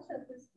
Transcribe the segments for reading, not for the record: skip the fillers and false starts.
set this.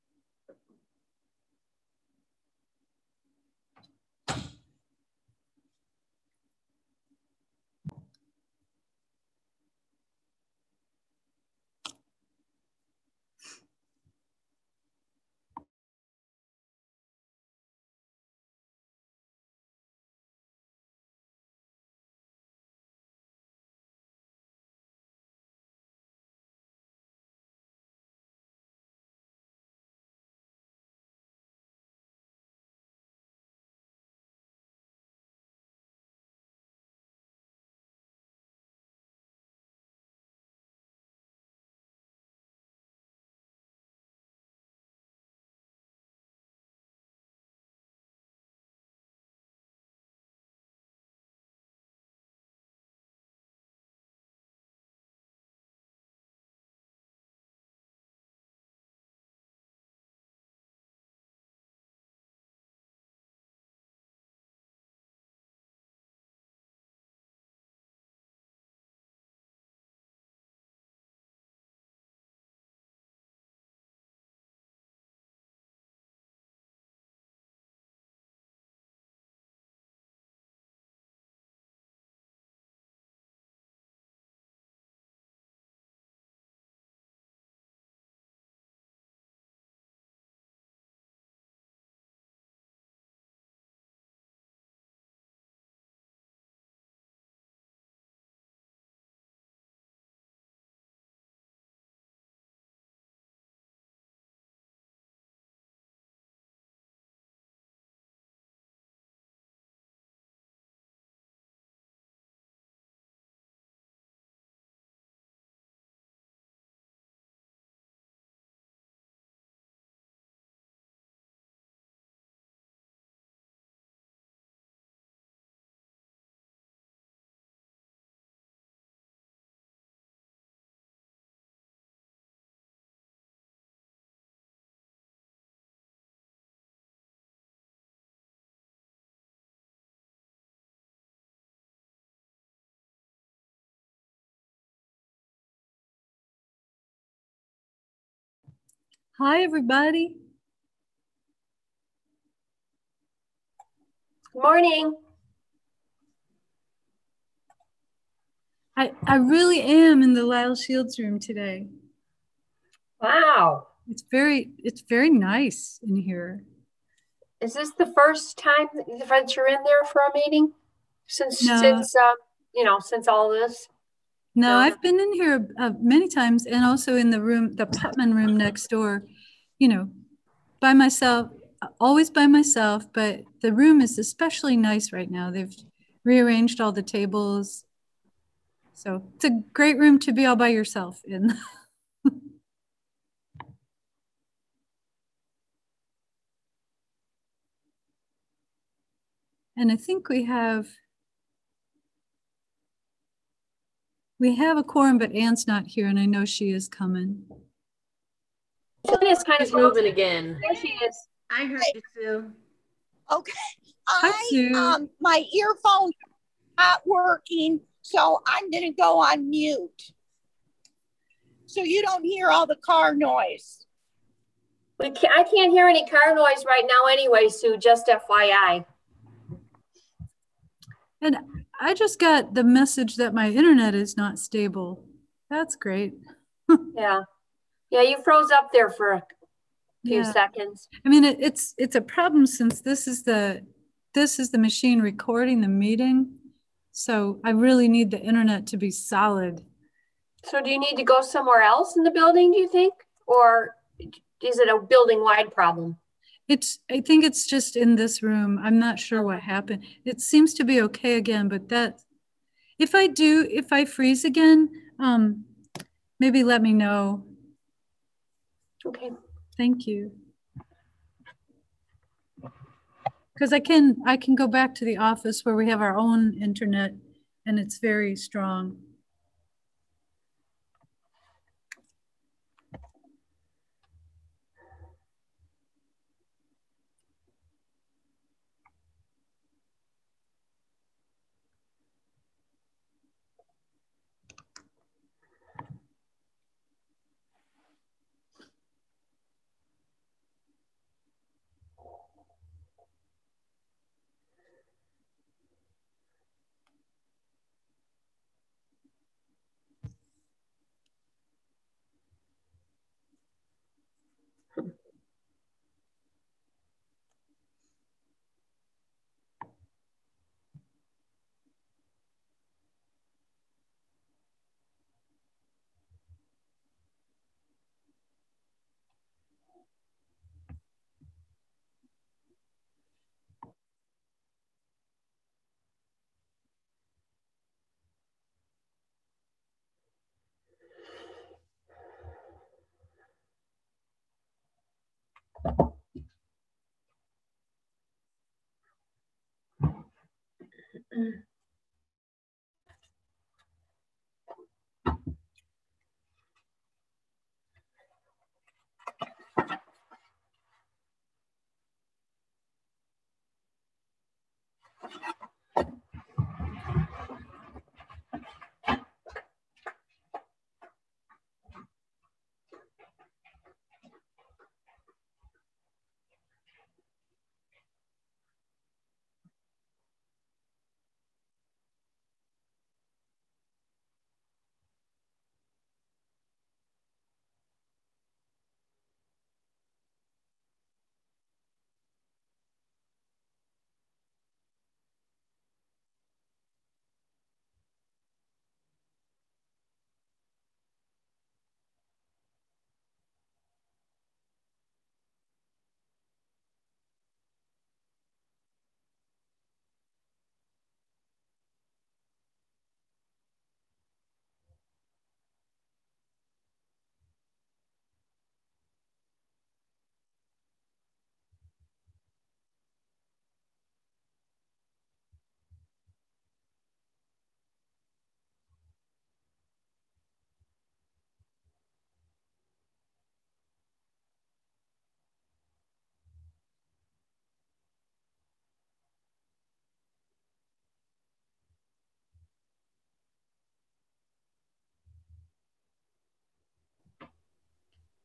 Hi, everybody. Good morning. I really am in the Lyle Shields room today. Wow. It's very nice in here. Is this the first time that you're in there for a meeting since all this? No, I've been in here many times, and also in the room, the Putman room next door, by myself, always by myself, but the room is especially nice right now. They've rearranged all the tables. So it's a great room to be all by yourself in. And I think we have a quorum, but Anne's not here, and I know she is coming. Julia's kind of moving again. There she is. I heard you, Sue. Okay. Hi, Sue. My earphone's not working, so I'm going to go on mute. So you don't hear all the car noise. I can't hear any car noise right now anyway, Sue, just FYI. And I just got the message that my internet is not stable. That's great. Yeah. Yeah, you froze up there for a few seconds. I mean, it's a problem since this is the machine recording the meeting. So I really need the internet to be solid. So do you need to go somewhere else in the building, do you think? Or is it a building-wide problem? I think it's just in this room. I'm not sure what happened. It seems to be okay again, but if I freeze again, maybe let me know. Okay. Thank you. Because I can go back to the office where we have our own internet and it's very strong.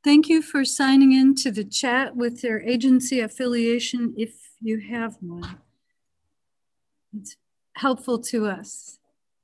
Thank you for signing in to the chat with your agency affiliation if you have one. It's helpful to us.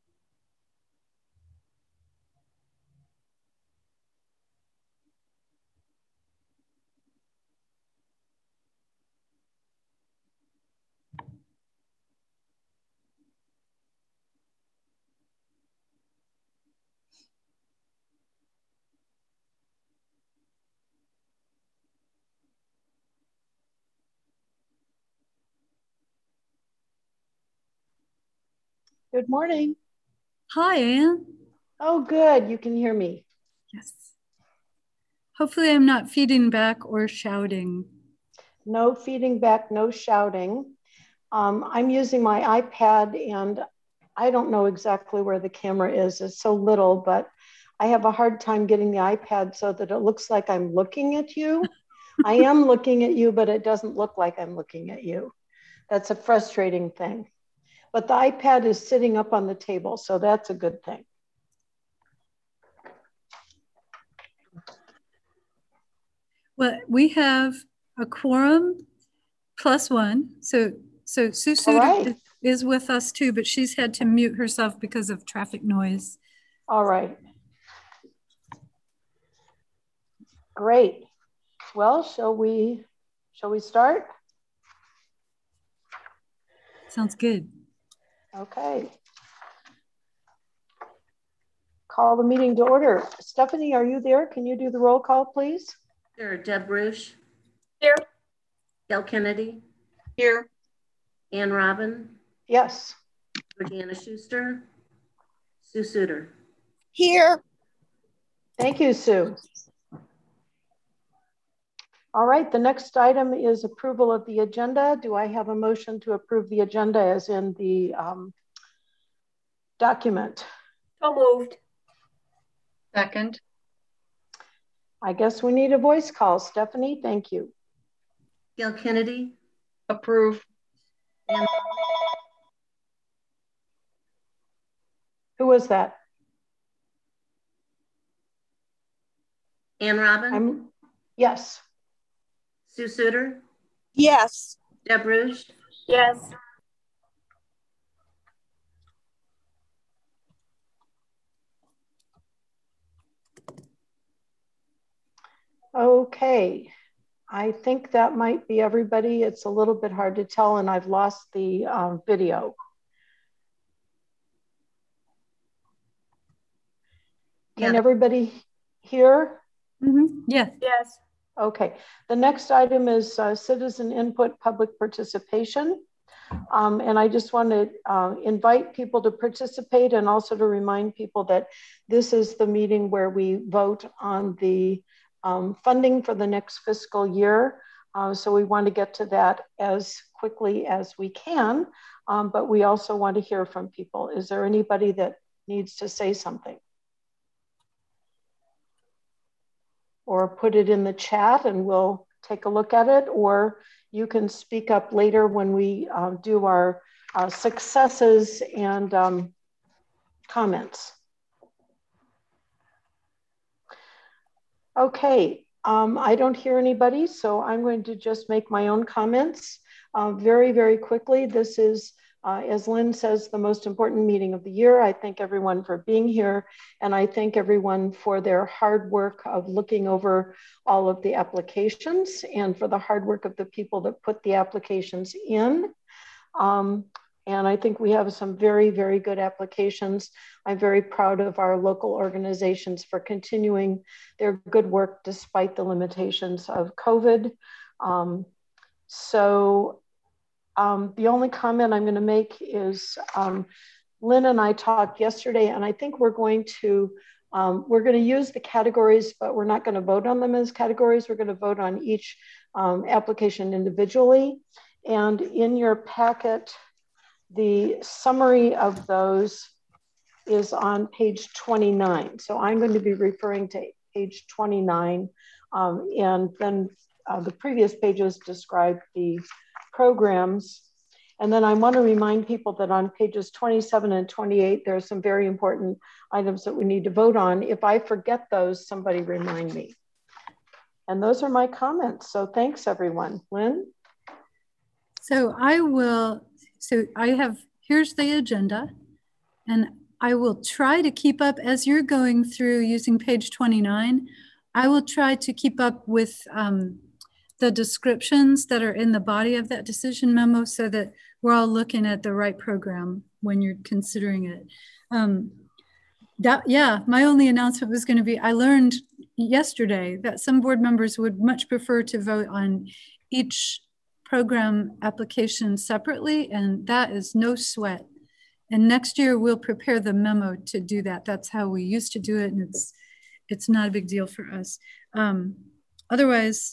Good morning. Hi, Anne. Oh, good. You can hear me. Yes. Hopefully I'm not feeding back or shouting. No feeding back, no shouting. I'm using my iPad and I don't know exactly where the camera is. It's so little, but I have a hard time getting the iPad so that it looks like I'm looking at you. I am looking at you, but it doesn't look like I'm looking at you. That's a frustrating thing. But the iPad is sitting up on the table, so that's a good thing. Well, we have a quorum plus one. So Sue right. is with us too, but she's had to mute herself because of traffic noise. All right. Great. Well, shall we start? Sounds good. Okay. Call the meeting to order. Stephanie, are you there? Can you do the roll call, please? Sure. Deb Rush. Here. Gail Kennedy. Here. Ann Robin. Yes. Brianna Schuster. Sue Suter. Here. Thank you, Sue. All right, the next item is approval of the agenda. Do I have a motion to approve the agenda as in the document? So moved. Second. I guess we need a voice call. Stephanie, thank you. Gail Kennedy. Approve. Ann, Who was that? Ann Robin. Yes. Sue Suter. Yes. Deb Rush. Yes. Okay. I think that might be everybody. It's a little bit hard to tell, and I've lost the video. Can everybody hear? Mm-hmm. Yes. Yes. Okay. The next item is citizen input, public participation. And I just want to invite people to participate and also to remind people that this is the meeting where we vote on the funding for the next fiscal year. So we want to get to that as quickly as we can, but we also want to hear from people. Is there anybody that needs to say something? Or put it in the chat and we'll take a look at it, or you can speak up later when we do our successes and comments. Okay, I don't hear anybody, so I'm going to just make my own comments very, very quickly. This is, as Lynn says, the most important meeting of the year. I thank everyone for being here, and I thank everyone for their hard work of looking over all of the applications and for the hard work of the people that put the applications in. And I think we have some very, very good applications. I'm very proud of our local organizations for continuing their good work despite the limitations of COVID. The only comment I'm going to make is Lynn and I talked yesterday, and I think we're going to use the categories, but we're not going to vote on them as categories. We're going to vote on each application individually. And in your packet, the summary of those is on page 29. So I'm going to be referring to page 29, and then the previous pages describe the programs. And then I want to remind people that on pages 27 and 28, there are some very important items that we need to vote on. If I forget those, somebody remind me. And those are my comments. So thanks, everyone. Lynn? So here's the agenda, and I will try to keep up as you're going through using page 29. I will try to keep up with the descriptions that are in the body of that decision memo so that we're all looking at the right program when you're considering it. My only announcement was going to be, I learned yesterday that some board members would much prefer to vote on each program application separately, and that is no sweat. And next year we'll prepare the memo to do that. That's how we used to do it, and it's not a big deal for us. Otherwise,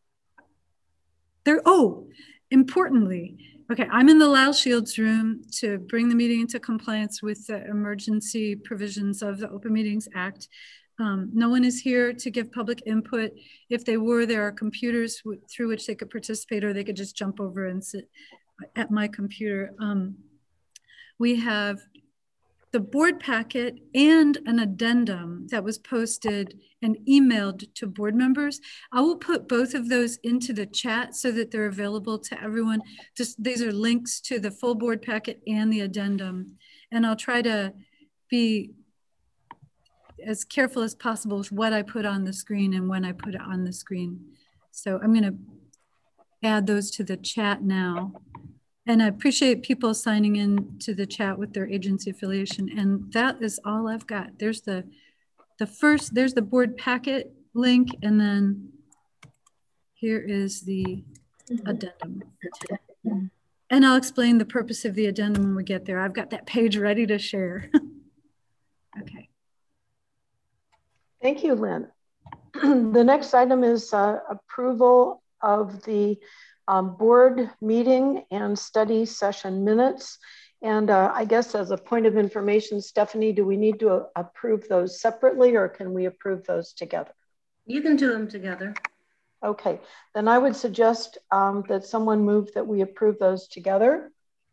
importantly, okay, I'm in the Lyle Shields room to bring the meeting into compliance with the emergency provisions of the Open Meetings Act. No one is here to give public input. If they were, there are computers through which they could participate, or they could just jump over and sit at my computer. We have the board packet and an addendum that was posted and emailed to board members. I will put both of those into the chat so that they're available to everyone. These are links to the full board packet and the addendum. And I'll try to be as careful as possible with what I put on the screen and when I put it on the screen. So I'm gonna add those to the chat now. And I appreciate people signing in to the chat with their agency affiliation. And that is all I've got. There's there's the board packet link. And then here is the addendum. And I'll explain the purpose of the addendum when we get there. I've got that page ready to share. Okay. Thank you, Lynn. The next item is approval of the board meeting and study session minutes. And I guess as a point of information, Stephanie, do we need to approve those separately, or can we approve those together? You can do them together. Okay, then I would suggest that someone move that we approve those together.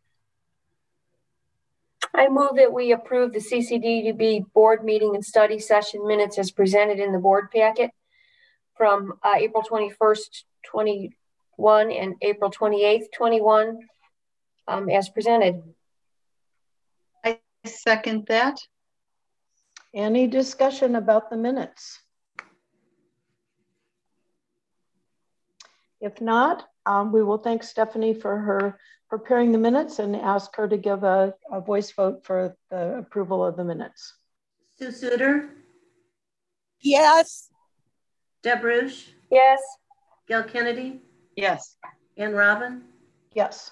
I move that we approve the CCDDB board meeting and study session minutes as presented in the board packet from April 21st, 21 and April 28th, 21 as presented. I second that. Any discussion about the minutes? If not, we will thank Stephanie for her preparing the minutes and ask her to give a voice vote for the approval of the minutes. Sue Suter? Yes. Deb Rush? Yes. Gail Kennedy? Yes. Ann Robin? Yes.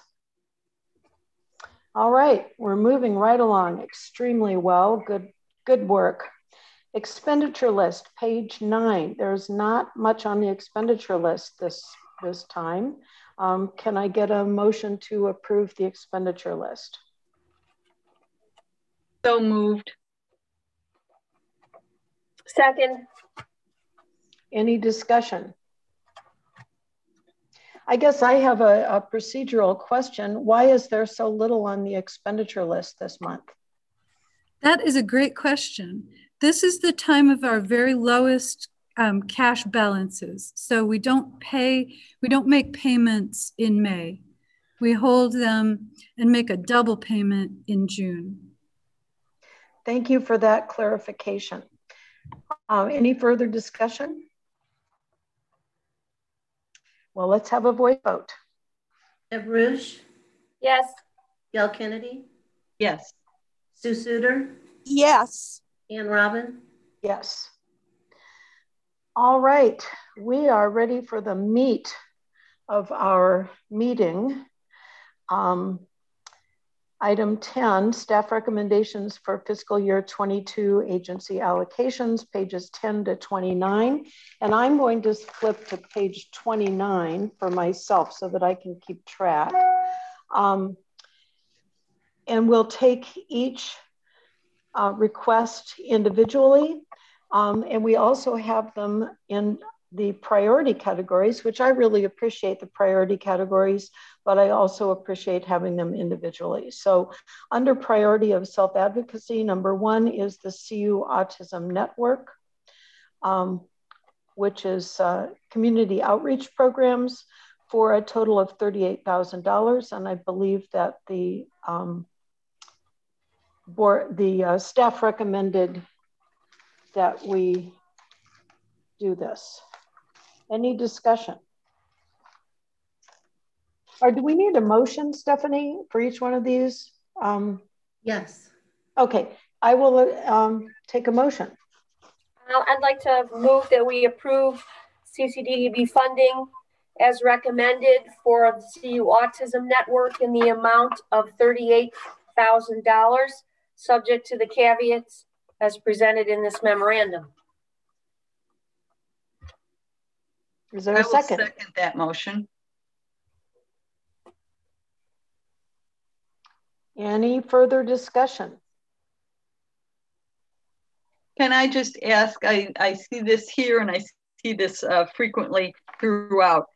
All right, we're moving right along extremely well. Good work. Expenditure list, page 9. There's not much on the expenditure list this time. Can I get a motion to approve the expenditure list? So moved. Second. Any discussion? I guess I have a procedural question. Why is there so little on the expenditure list this month? That is a great question. This is the time of our very lowest cash balances. So we don't make payments in May. We hold them and make a double payment in June. Thank you for that clarification. Any further discussion? Well, let's have a voice vote. Deb Rush? Yes. Gail Kennedy? Yes. Sue Suter? Yes. Ann Robin? Yes. All right, we are ready for the meat of our meeting. Item 10, staff recommendations for fiscal year 22 agency allocations, pages 10 to 29. And I'm going to flip to page 29 for myself so that I can keep track. And we'll take each request individually. And we also have them in the priority categories, which I really appreciate the priority categories, but I also appreciate having them individually. So under priority of self-advocacy, number 1 is the CU Autism Network. which is community outreach programs, for a total of $38,000. And I believe that the staff recommended that we do this. Any discussion? Or do we need a motion, Stephanie, for each one of these? Yes. Okay, I will take a motion. I'd like to move that we approve CCDDB funding as recommended for the CU Autism Network in the amount of $38,000, subject to the caveats as presented in this memorandum. Is there a second? I will second that motion. Any further discussion? Can I just ask, I see this here and I see this frequently throughout.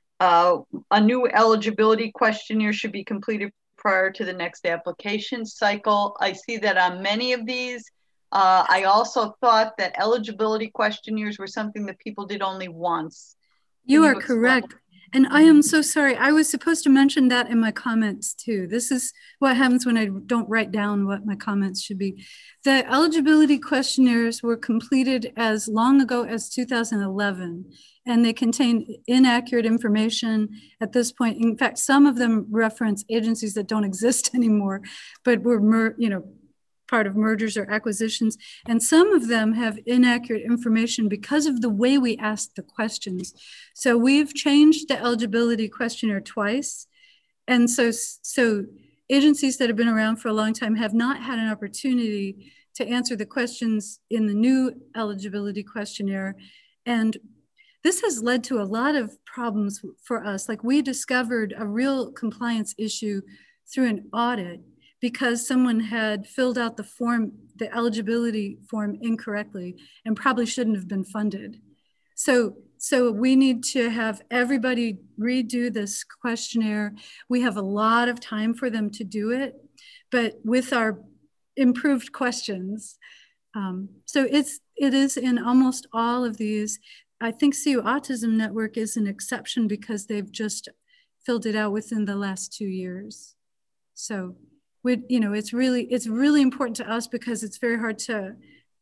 A new eligibility questionnaire should be completed prior to the next application cycle. I see that on many of these. I also thought that eligibility questionnaires were something that people did only once. You are correct. And I am so sorry. I was supposed to mention that in my comments too. This is what happens when I don't write down what my comments should be. The eligibility questionnaires were completed as long ago as 2011, and they contain inaccurate information at this point. In fact, some of them reference agencies that don't exist anymore, but were, part of mergers or acquisitions. And some of them have inaccurate information because of the way we ask the questions. So we've changed the eligibility questionnaire twice. And so agencies that have been around for a long time have not had an opportunity to answer the questions in the new eligibility questionnaire. And this has led to a lot of problems for us. Like, we discovered a real compliance issue through an audit because someone had filled out the eligibility form incorrectly and probably shouldn't have been funded. So we need to have everybody redo this questionnaire. We have a lot of time for them to do it, but with our improved questions. So it is in almost all of these. I think CU Autism Network is an exception because they've just filled it out within the last 2 years. So it's really important to us because it's very hard to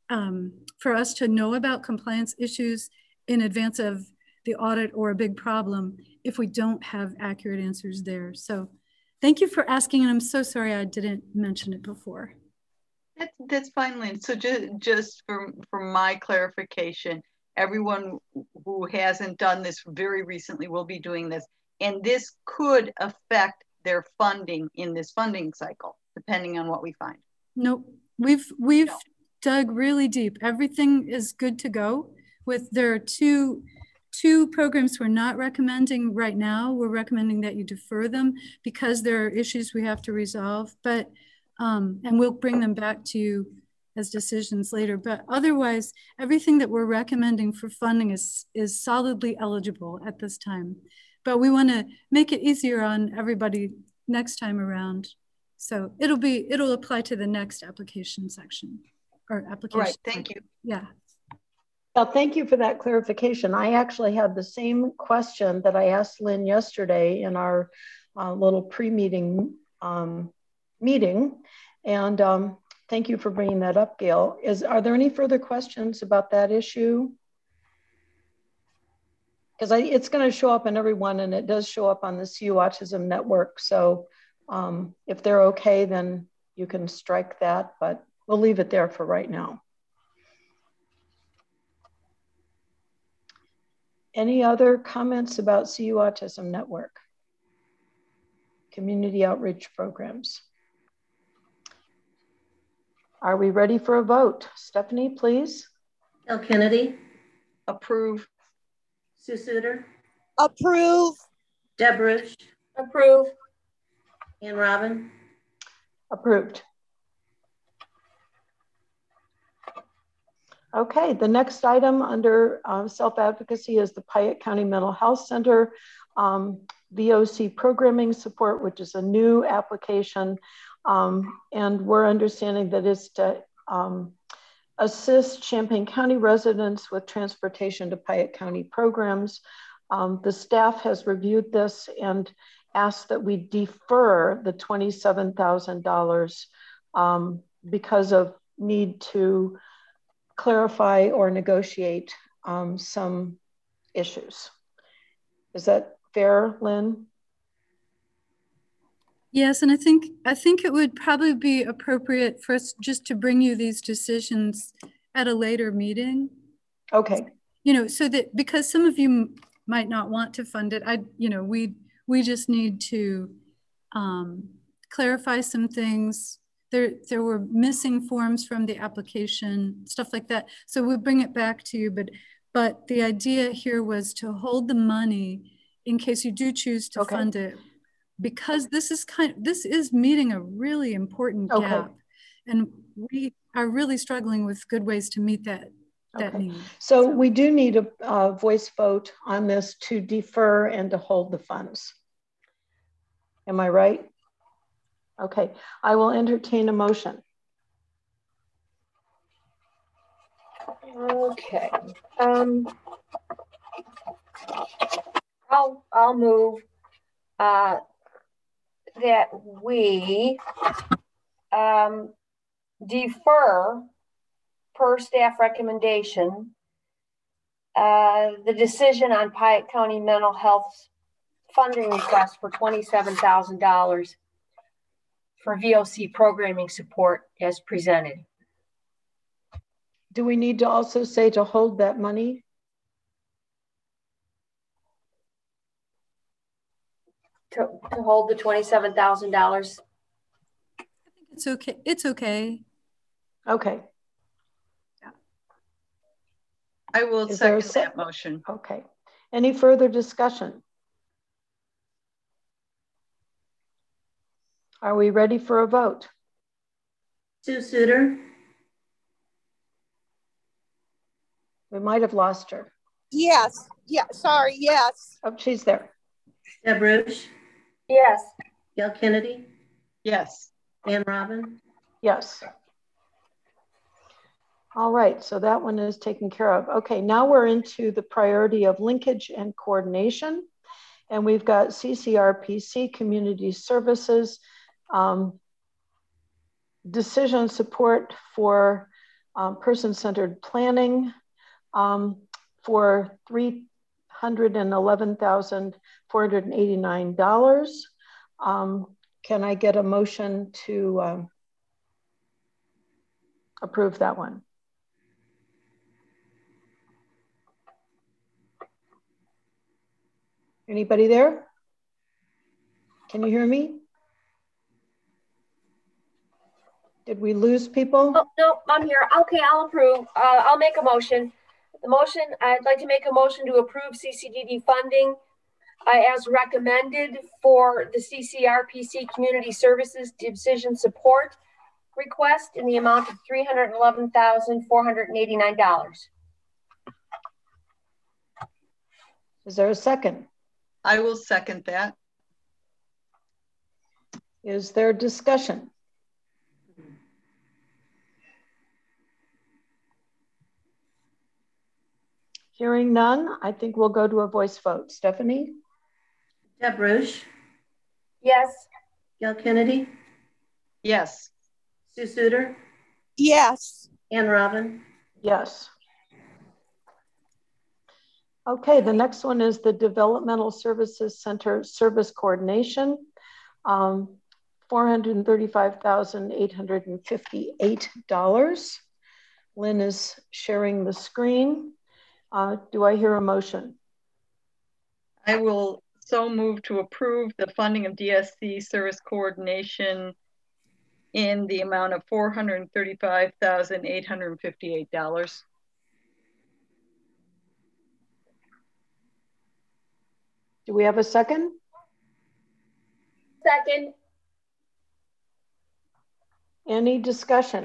for us to know about compliance issues in advance of the audit or a big problem if we don't have accurate answers there. So thank you for asking, and I'm so sorry I didn't mention it before. That's fine, Lynn. So just for my clarification, everyone who hasn't done this very recently will be doing this, and this could affect their funding in this funding cycle, depending on what we find. Nope, we've dug really deep. Everything is good to go. There are two programs we're not recommending right now. We're recommending that you defer them because there are issues we have to resolve, but and we'll bring them back to you as decisions later. But otherwise, everything that we're recommending for funding is solidly eligible at this time. But we want to make it easier on everybody next time around. So it'll apply to the next application section or application. Right, thank you. Yeah. Well, thank you for that clarification. I actually had the same question that I asked Lynn yesterday in our little pre-meeting meeting. And thank you for bringing that up, Gail. Are there any further questions about that issue? Because it's going to show up in everyone, and it does show up on the CU Autism Network. So if they're okay, then you can strike that, but we'll leave it there for right now. Any other comments about CU Autism Network? Community outreach programs. Are we ready for a vote? Stephanie, please. Gail Kennedy. Approve. Sue Suter. Approve. Deb Rush. Approve. Ann Robin. Approved. Okay, the next item under self-advocacy is the Piatt County Mental Health Center VOC programming support, which is a new application. And we're understanding that it's to assist Champaign County residents with transportation to Piatt County programs. The staff has reviewed this and asked that we defer the $27,000 because of need to clarify or negotiate some issues. Is that fair, Lynn? Yes, and I think it would probably be appropriate for us just to bring you these decisions at a later meeting. Okay. You know, so that because some of you might not want to fund it, we just need to clarify some things. There were missing forms from the application, stuff like that. So we'll bring it back to you, but the idea here was to hold the money in case you do choose to fund it, because this is meeting a really important gap, and we are really struggling with good ways to meet that need. So we do need a voice vote on this to defer and to hold the funds. Am I right? Okay, I will entertain a motion. Okay. I'll move that we defer, per staff recommendation, the decision on Piatt County mental health funding request for $27,000 for VOC programming support as presented. Do we need to also say to hold that money? To hold the $27,000? It's okay. It's okay. Okay. Yeah. I will second that motion. Okay. Any further discussion? Are we ready for a vote? Sue Suter. We might have lost her. Yes. Yeah. Sorry. Yes. Oh, she's there. Deb Rush. Yes. Gail Kennedy. Yes. Ann Robin. Yes. All right, so that one is taken care of. Okay, now we're into the priority of linkage and coordination. And we've got CCRPC, Community Services, decision support for person-centered planning for $311,489. Can I get a motion to approve that one? Anybody there? Can you hear me? Did we lose people? Oh, no, I'm here. Okay, I'll approve. I'll make a motion. I'd like to make a motion to approve CCDD funding as recommended for the CCRPC Community Services Decision Support request in the amount of $311,489. Is there a second? I will second that. Is there discussion? Hearing none, I think we'll go to a voice vote. Stephanie? Deb Rush. Yes. Gail Kennedy. Yes. Sue Suter. Yes. Ann Robin. Yes. Okay, the next one is the Developmental Services Center Service Coordination, $435,858. Lynn is sharing the screen. Do I hear a motion? I will so move to approve the funding of DSC service coordination in the amount of $435,858. Do we have a second? Second. Any discussion?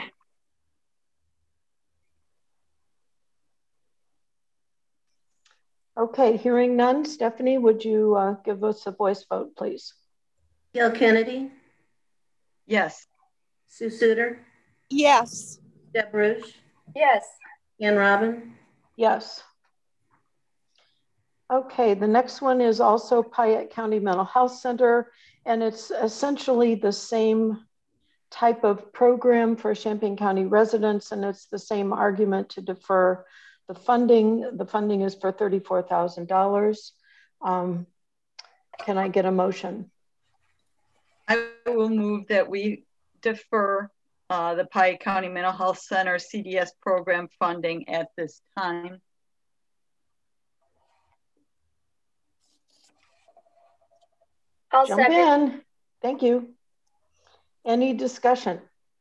Okay, hearing none. Stephanie, would you give us a voice vote, please? Gail Kennedy. Yes. Sue Suter. Yes. Deb Rush. Yes. Ann Robin, Yes. Okay, the next one is also Piatt County Mental Health Center, and it's essentially the same type of program for Champaign County residents, and it's the same argument to defer the funding. The funding is for $34,000. Can I get a motion? I will move that we defer the Piatt County Mental Health Center CDS program funding at this time. I'll Jump second. in. Thank you. Any discussion?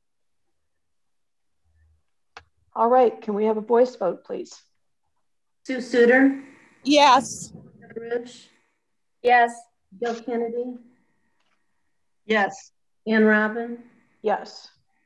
All right, can we have a voice vote, please? Sue Suter, Yes. Rush, Yes. Gil Kennedy, Yes. Ann Robin, Yes.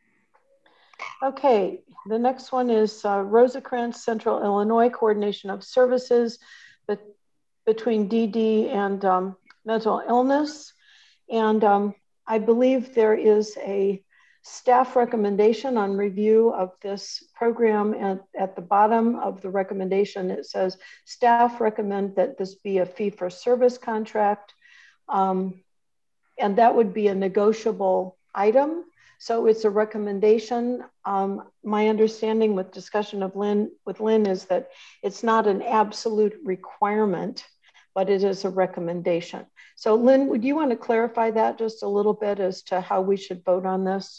Okay, the next one is Rosecrans Central Illinois Coordination of Services between DD and mental illness. And I believe there is a staff recommendation on review of this program. And at the bottom of the recommendation, it says staff recommend that this be a fee-for-service contract. And that would be a negotiable item. So it's a recommendation. My understanding with discussion with Lynn is that it's not an absolute requirement, but it is a recommendation. So Lynn, would you want to clarify that just a little bit as to how we should vote on this?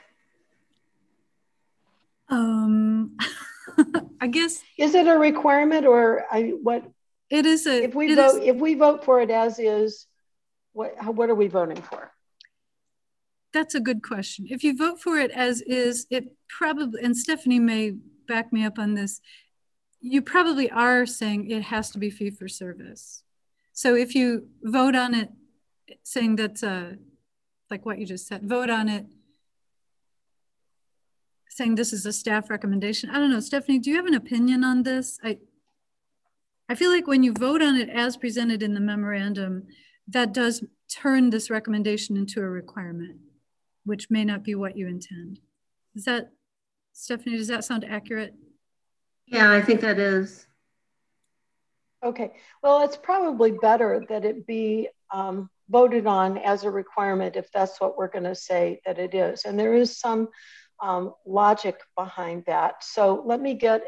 I guess. Is it a requirement or what? It is a, if we vote for it as is, what are we voting for? That's a good question. If you vote for it as is, it probably, and Stephanie may back me up on this, you probably are saying it has to be fee for service. So if you vote on it saying that's like what you just said, vote on it saying this is a staff recommendation. I don't know, Stephanie, do you have an opinion on this? I feel like when you vote on it as presented in the memorandum, that does turn this recommendation into a requirement, which may not be what you intend. Is that, Stephanie, does that sound accurate? Yeah, I think that is. Okay, well, it's probably better that it be voted on as a requirement if that's what we're going to say that it is. And there is some logic behind that. So let me get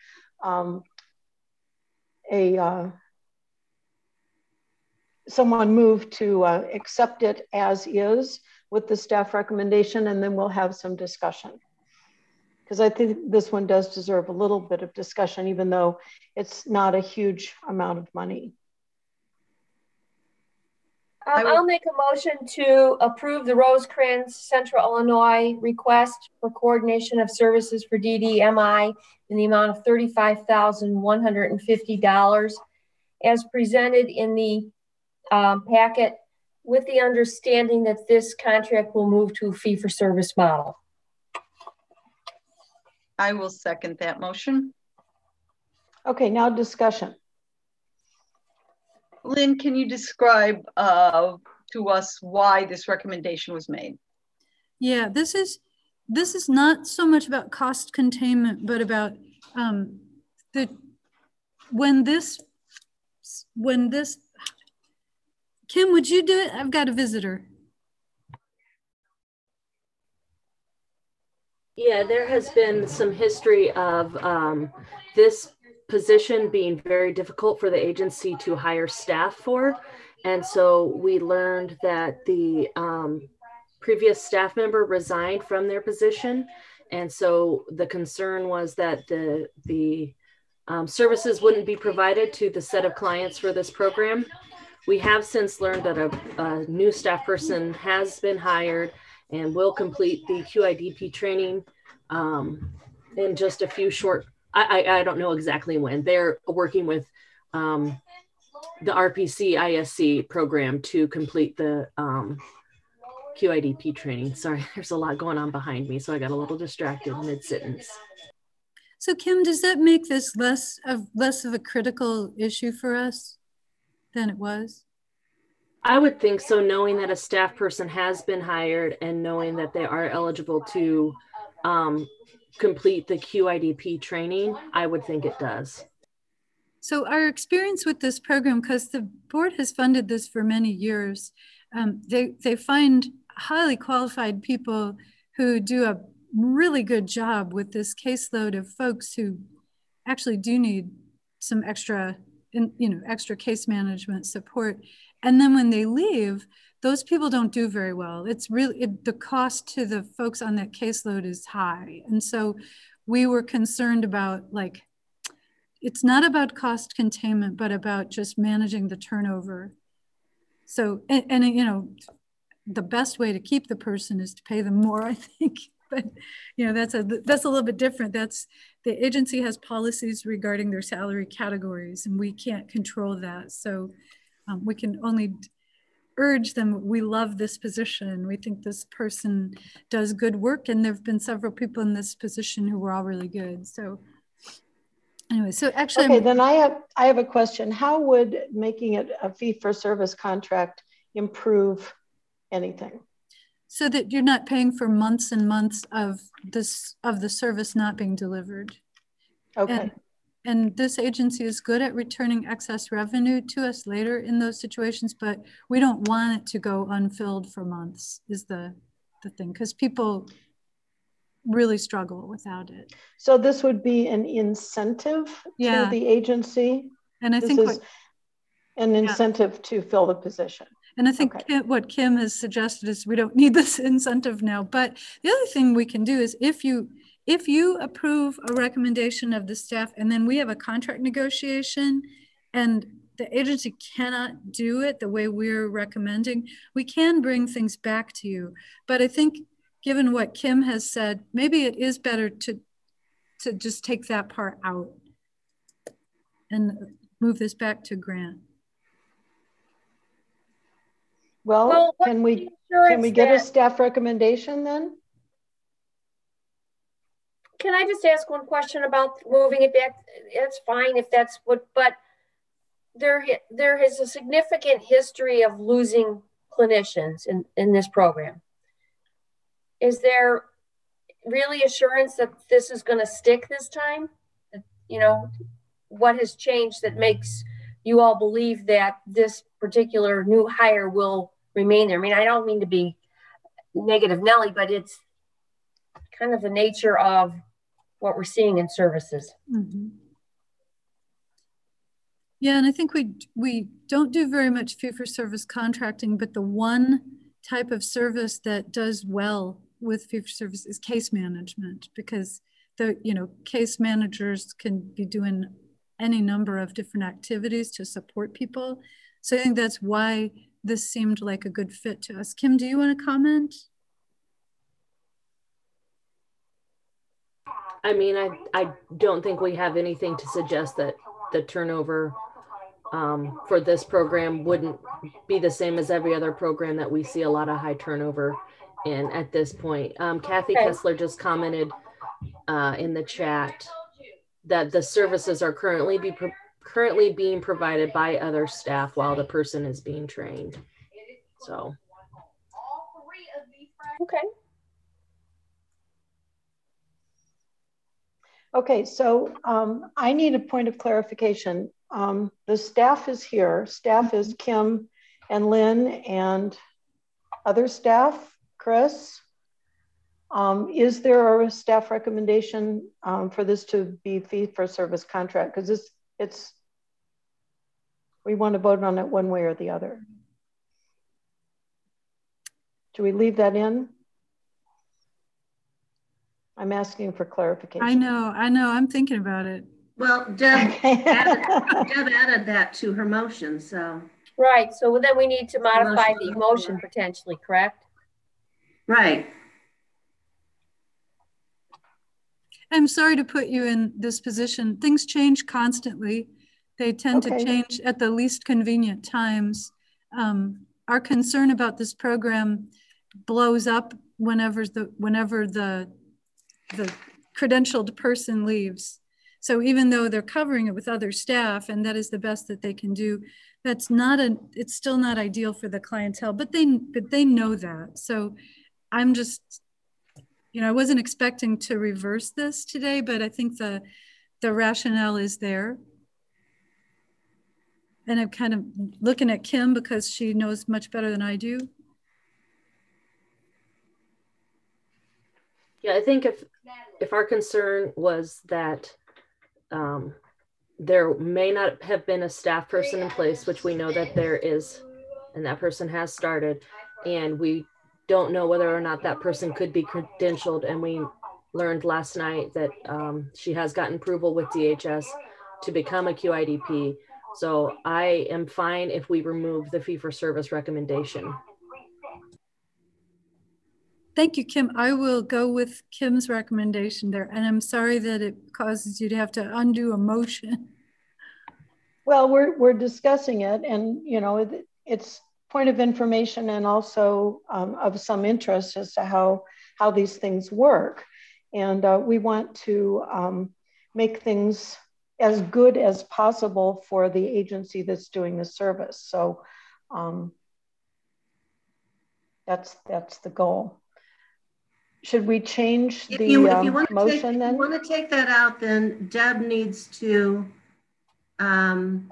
someone move to accept it as is with the staff recommendation, and then we'll have some discussion. Because I think this one does deserve a little bit of discussion, even though it's not a huge amount of money. I'll make a motion to approve the Rosecrans Central Illinois request for coordination of services for DDMI in the amount of $35,150 as presented in the packet, with the understanding that this contract will move to a fee-for-service model. I will second that motion. Okay, now discussion. Lynn, can you describe to us why this recommendation was made? Yeah, this is not so much about cost containment, but about when this, Kim, would you do it? I've got a visitor. Yeah, there has been some history of this position being very difficult for the agency to hire staff for. And so we learned that the previous staff member resigned from their position. And so the concern was that the services wouldn't be provided to the set of clients for this program. We have since learned that a new staff person has been hired and will complete the QIDP training in just a few short, I don't know exactly when. They're working with the RPC ISC program to complete the QIDP training. Sorry, there's a lot going on behind me, so I got a little distracted mid-sentence. So Kim, does that make this less of a critical issue for us than it was? I would think so, knowing that a staff person has been hired and knowing that they are eligible to complete the QIDP training, I would think it does. So our experience with this program, because the board has funded this for many years, they find highly qualified people who do a really good job with this caseload of folks who actually do need some extra, extra case management support. And then when they leave, those people don't do very well. It's really, the cost to the folks on that caseload is high. And so we were concerned about, like, it's not about cost containment, but about just managing the turnover. So, and you know, the best way to keep the person is to pay them more, I think. But you know, that's a little bit different. That's, the agency has policies regarding their salary categories, and we can't control that. So we can only urge them. We love this position. We think this person does good work, and there've been several people in this position who were all really good. So anyway, so actually, okay, then I have a question. How would making it a fee-for-service contract improve anything? So that you're not paying for months and months of the service not being delivered. Okay. And this agency is good at returning excess revenue to us later in those situations, but we don't want it to go unfilled for months is the thing, because people really struggle without it. So this would be an incentive to the agency? And I think this is an incentive to fill the position. And I think what Kim has suggested is we don't need this incentive now. But the other thing we can do is if you approve a recommendation of the staff and then we have a contract negotiation and the agency cannot do it the way we're recommending, we can bring things back to you. But I think given what Kim has said, maybe it is better to just take that part out and move this back to Grant. Well, can we get a staff recommendation then? Can I just ask one question about moving it back? It's fine if that's what, but there is a significant history of losing clinicians in this program. Is there really assurance that this is going to stick this time? You know, what has changed that makes you all believe that this particular new hire will remain there? I mean, I don't mean to be negative Nelly, but it's kind of the nature of what we're seeing in services. Mm-hmm. Yeah, and I think we don't do very much fee-for-service contracting, but the one type of service that does well with fee-for-service is case management, because the case managers can be doing any number of different activities to support people. So I think that's why this seemed like a good fit to us. Kim, do you want to comment? I mean, I don't think we have anything to suggest that the turnover for this program wouldn't be the same as every other program that we see a lot of high turnover in at this point. Kathy Kessler just commented in the chat that the services are currently being provided by other staff while the person is being trained. So. Okay. Okay, so I need a point of clarification. The staff is here. Staff is Kim and Lynn and other staff, Chris. Is there a staff recommendation for this to be fee-for-service contract? Because we want to vote on it one way or the other. Do we leave that in? I'm asking for clarification. I know. I'm thinking about it. Well, Deb added that to her motion, so. Right, so then we need to modify the motion potentially, correct? Right. I'm sorry to put you in this position. Things change constantly. They tend to change at the least convenient times. Our concern about this program blows up whenever the credentialed person leaves. So even though they're covering it with other staff, and that is the best that they can do, it's still not ideal for the clientele, but they know that. So I'm just I wasn't expecting to reverse this today, but I think the rationale is there. And I'm kind of looking at Kim because she knows much better than I do. Yeah, I think if our concern was that there may not have been a staff person in place, which we know that there is, and that person has started, and we don't know whether or not that person could be credentialed. And we learned last night that she has gotten approval with DHS to become a QIDP. So I am fine if we remove the fee-for-service recommendation. Thank you, Kim. I will go with Kim's recommendation there. And I'm sorry that it causes you to have to undo a motion. Well, we're discussing it, and it's point of information and also of some interest as to how these things work. And we want to make things as good as possible for the agency that's doing the service. So that's the goal. Should we change the motion then? If you want to take that out, then Deb needs to amend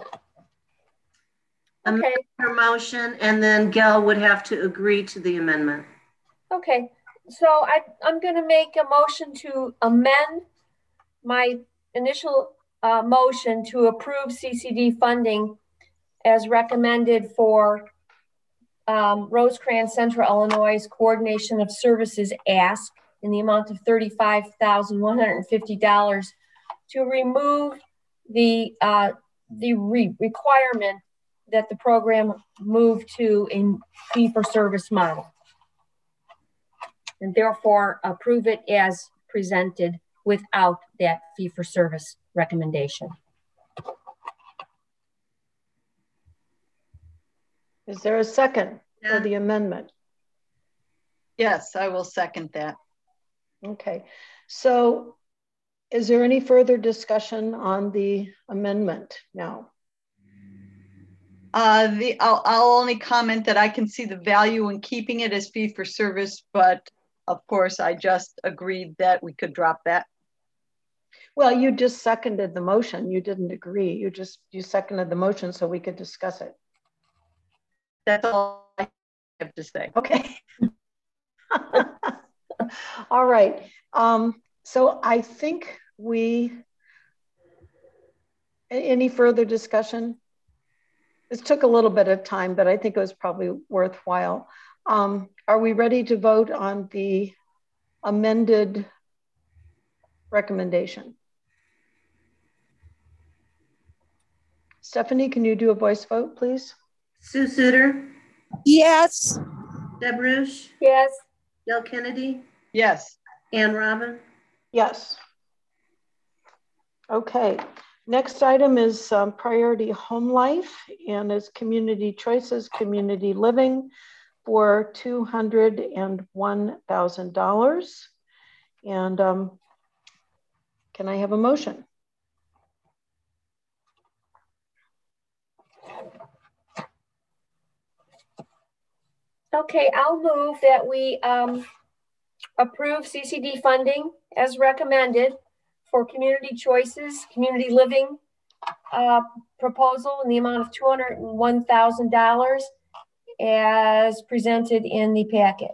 her motion, and then Gail would have to agree to the amendment. Okay, so I'm going to make a motion to amend my initial motion to approve CCD funding as recommended for Rosecrans Central Illinois Coordination of Services ask in the amount of $35,150 to remove the requirement that the program move to a fee-for-service model, and therefore approve it as presented without that fee-for-service recommendation. Is there a second for the amendment? Yes, I will second that. Okay, so is there any further discussion on the amendment now? I'll only comment that I can see the value in keeping it as fee for service, but of course I just agreed that we could drop that. Well, you just seconded the motion. You didn't agree. You seconded the motion so we could discuss it. That's all I have to say. Okay. All right. So I think any further discussion? This took a little bit of time, but I think it was probably worthwhile. Are we ready to vote on the amended recommendation? Stephanie, can you do a voice vote, please? Sue Suter? Yes. Deb Rush? Yes. Gail Kennedy? Yes. Ann Robin? Yes. Okay. Next item is Priority Home Life, and it's Community Choices, Community Living for $201,000. And can I have a motion? Okay, I'll move that we approve CCD funding as recommended for Community Choices, Community Living proposal in the amount of $201,000 as presented in the packet.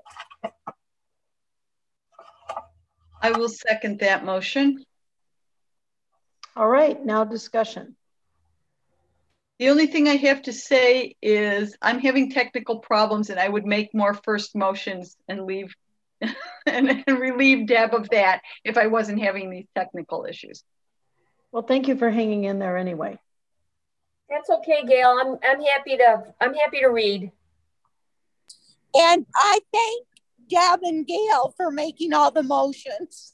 I will second that motion. All right, now discussion. The only thing I have to say is I'm having technical problems, and I would make more first motions and leave and relieve Deb of that if I wasn't having these technical issues. Well, thank you for hanging in there anyway. That's okay, Gail. I'm happy to read. And I thank Deb and Gail for making all the motions.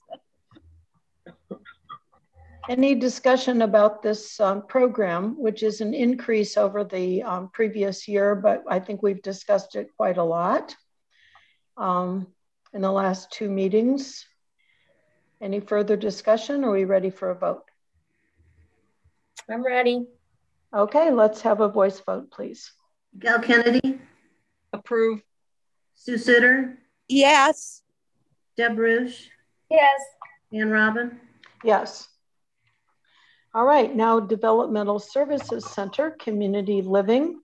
Any discussion about this program, which is an increase over the previous year, but I think we've discussed it quite a lot in the last two meetings. Any further discussion? Are we ready for a vote? I'm ready. Okay, let's have a voice vote, please. Gail Kennedy? Approve. Sue Suter? Yes. Deb Rush, Yes. Ann Robin, Yes. All right, now Developmental Services Center, Community Living,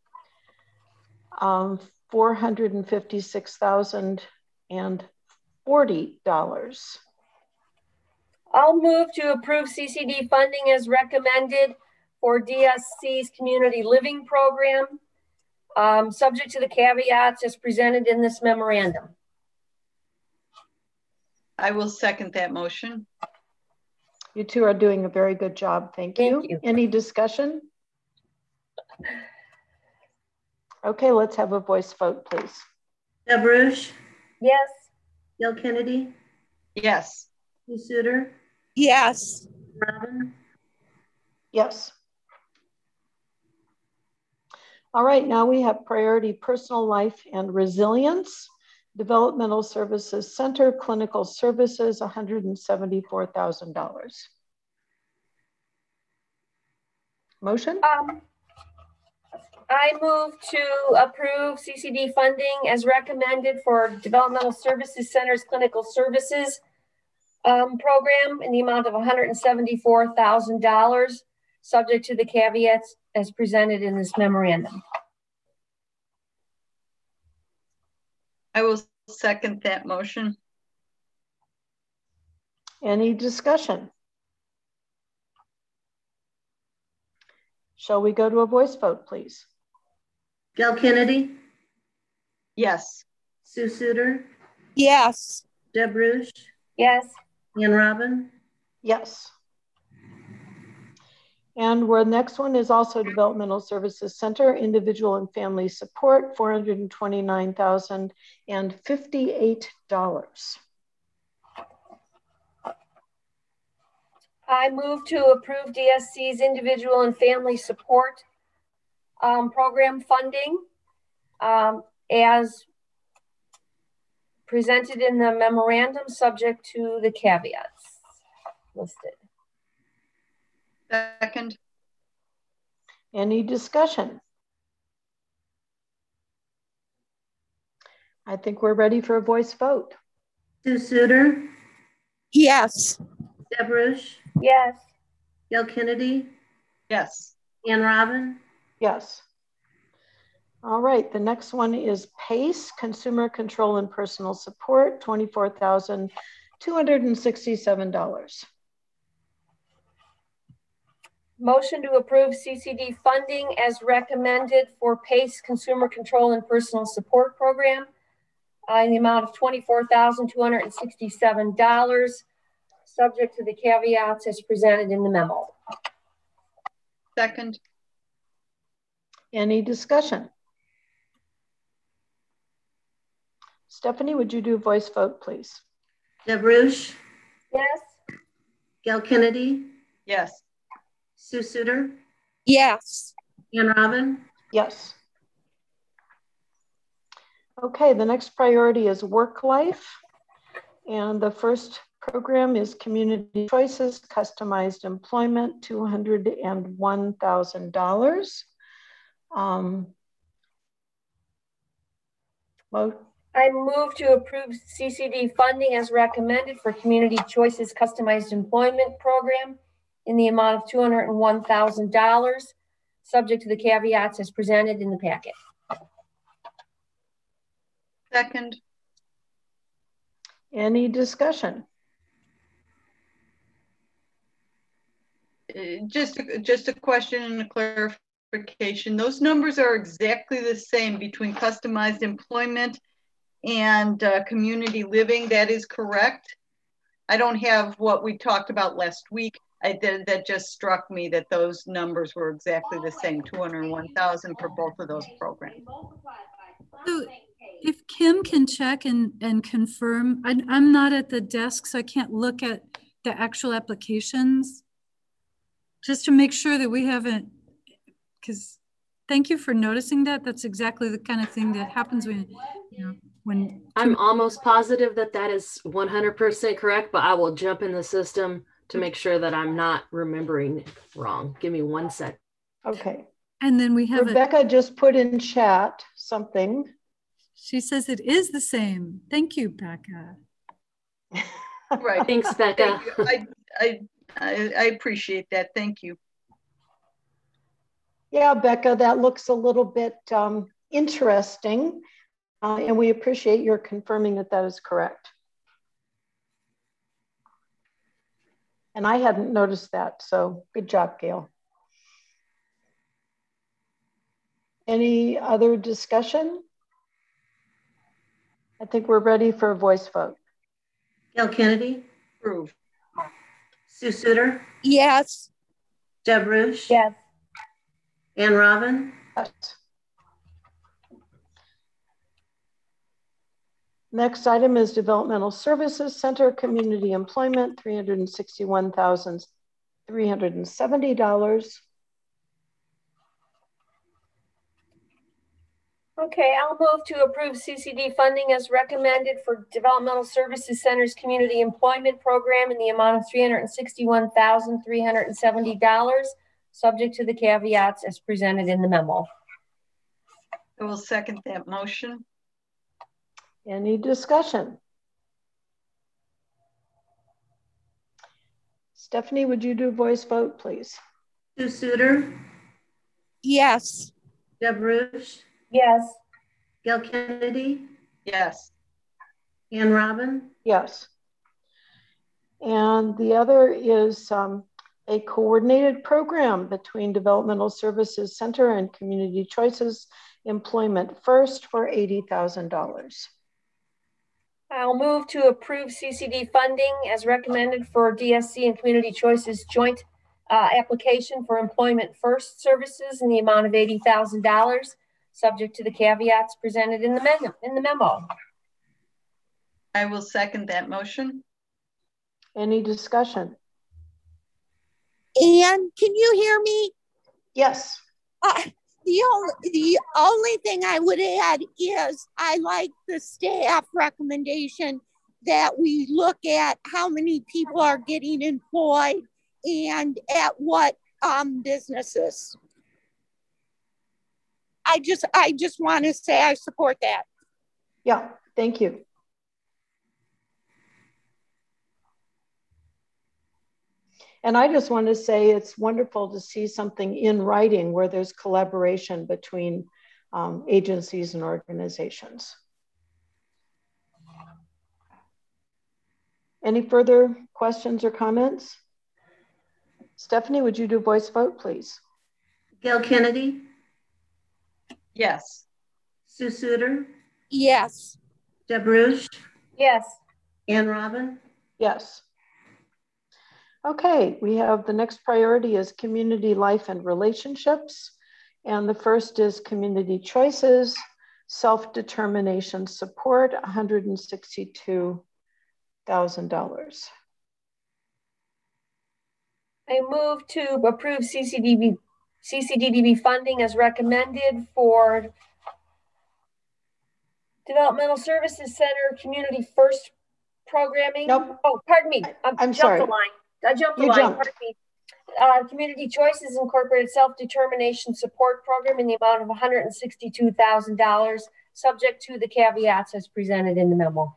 $456,040. I'll move to approve CCD funding as recommended for DSC's Community Living Program, subject to the caveats as presented in this memorandum. I will second that motion. You two are doing a very good job. Thank you. Thank you. Any discussion? Okay, let's have a voice vote, please. Deb Rush, Yes. Gail Kennedy, Yes. Sue Suter, Yes. Robin, Yes. All right, now we have Priority Personal Life and Resilience, Developmental Services Center, Clinical Services, $174,000. Motion? I move to approve CCD funding as recommended for Developmental Services Center's Clinical Services program in the amount of $174,000, subject to the caveats as presented in this memorandum. I will second that motion. Any discussion? Shall we go to a voice vote, please? Gail Kennedy, Yes. Sue Suter, Yes. Deb Rush, Yes. Ann Robin, Yes. And our next one is also Developmental Services Center, Individual and Family Support, $429,058. I move to approve DSC's Individual and Family Support program funding as presented in the memorandum, subject to the caveats listed. Second. Any discussion? I think we're ready for a voice vote. Sue Suter, Yes. Deb Rush, Yes. Gail Kennedy, Yes. Ann Robin, Yes. All right, the next one is PACE, Consumer Control and Personal Support, $24,267. Motion to approve CCD funding as recommended for PACE Consumer Control and Personal Support Program in the amount of $24,267, subject to the caveats as presented in the memo. Second. Any discussion? Stephanie, would you do a voice vote, please? Deb Rush, Yes. Gail Kennedy, Yes. Sue Suter, Yes. Ann Robin, Yes. Okay, the next priority is work life. And the first program is Community Choices, Customized Employment, $201,000. I move to approve CCD funding as recommended for Community Choices Customized Employment Program in the amount of $201,000, subject to the caveats as presented in the packet. Second. Any discussion? Just a question and a clarification. Those numbers are exactly the same between customized employment and community living. That is correct. I don't have what we talked about last week. That just struck me that those numbers were exactly the same, 201,000 for both of those programs. So if Kim can check and confirm, I'm not at the desk, so I can't look at the actual applications, just to make sure that we haven't, because thank you for noticing that. That's exactly the kind of thing that happens when I'm almost positive that that is 100% correct, but I will jump in the system to make sure that I'm not remembering wrong. Give me 1 sec. Okay. And then we have Rebecca just put in chat something. She says it is the same. Thank you, Becca. Right. Thanks, Becca. I appreciate that. Thank you. Yeah, Becca, that looks a little bit interesting. And we appreciate your confirming that that is correct. And I hadn't noticed that, so good job, Gail. Any other discussion? I think we're ready for a voice vote. Gail Kennedy, Approve. Sue Suter, Yes. Deb Rush, Yes. Ann Robin, Yes. Next item is Developmental Services Center Community Employment, $361,370. Okay, I'll move to approve CCD funding as recommended for Developmental Services Center's Community Employment Program in the amount of $361,370, subject to the caveats as presented in the memo. I will second that motion. Any discussion? Stephanie, would you do voice vote, please? Sue Suter, Yes. Deb Rush, Yes. Gail Kennedy, Yes. Ann Robin, Yes. And the other is a coordinated program between Developmental Services Center and Community Choices Employment First for $80,000. I'll move to approve CCD funding as recommended for DSC and Community Choices joint application for Employment First services in the amount of $80,000, subject to the caveats presented in the memo. I will second that motion. Any discussion? Ann, can you hear me? Yes. The only thing I would add is I like the staff recommendation that we look at how many people are getting employed and at what businesses. I just want to say I support that. Yeah, thank you. And I just want to say it's wonderful to see something in writing where there's collaboration between agencies and organizations. Any further questions or comments? Stephanie, would you do voice vote, please? Gail Kennedy, Yes. Sue Suter, Yes. Deb Rush, Yes. Ann Robin, Yes. Okay, we have the next priority is community life and relationships. And the first is community choices, self-determination support, $162,000. I move to approve CCDDB funding as recommended for Developmental Services Center Community First programming. Nope. Oh, pardon me. I'm sorry. The line. I jumped the You line. jumped. Pardon me. Community Choices Incorporated Self-Determination Support Program in the amount of $162,000, subject to the caveats as presented in the memo.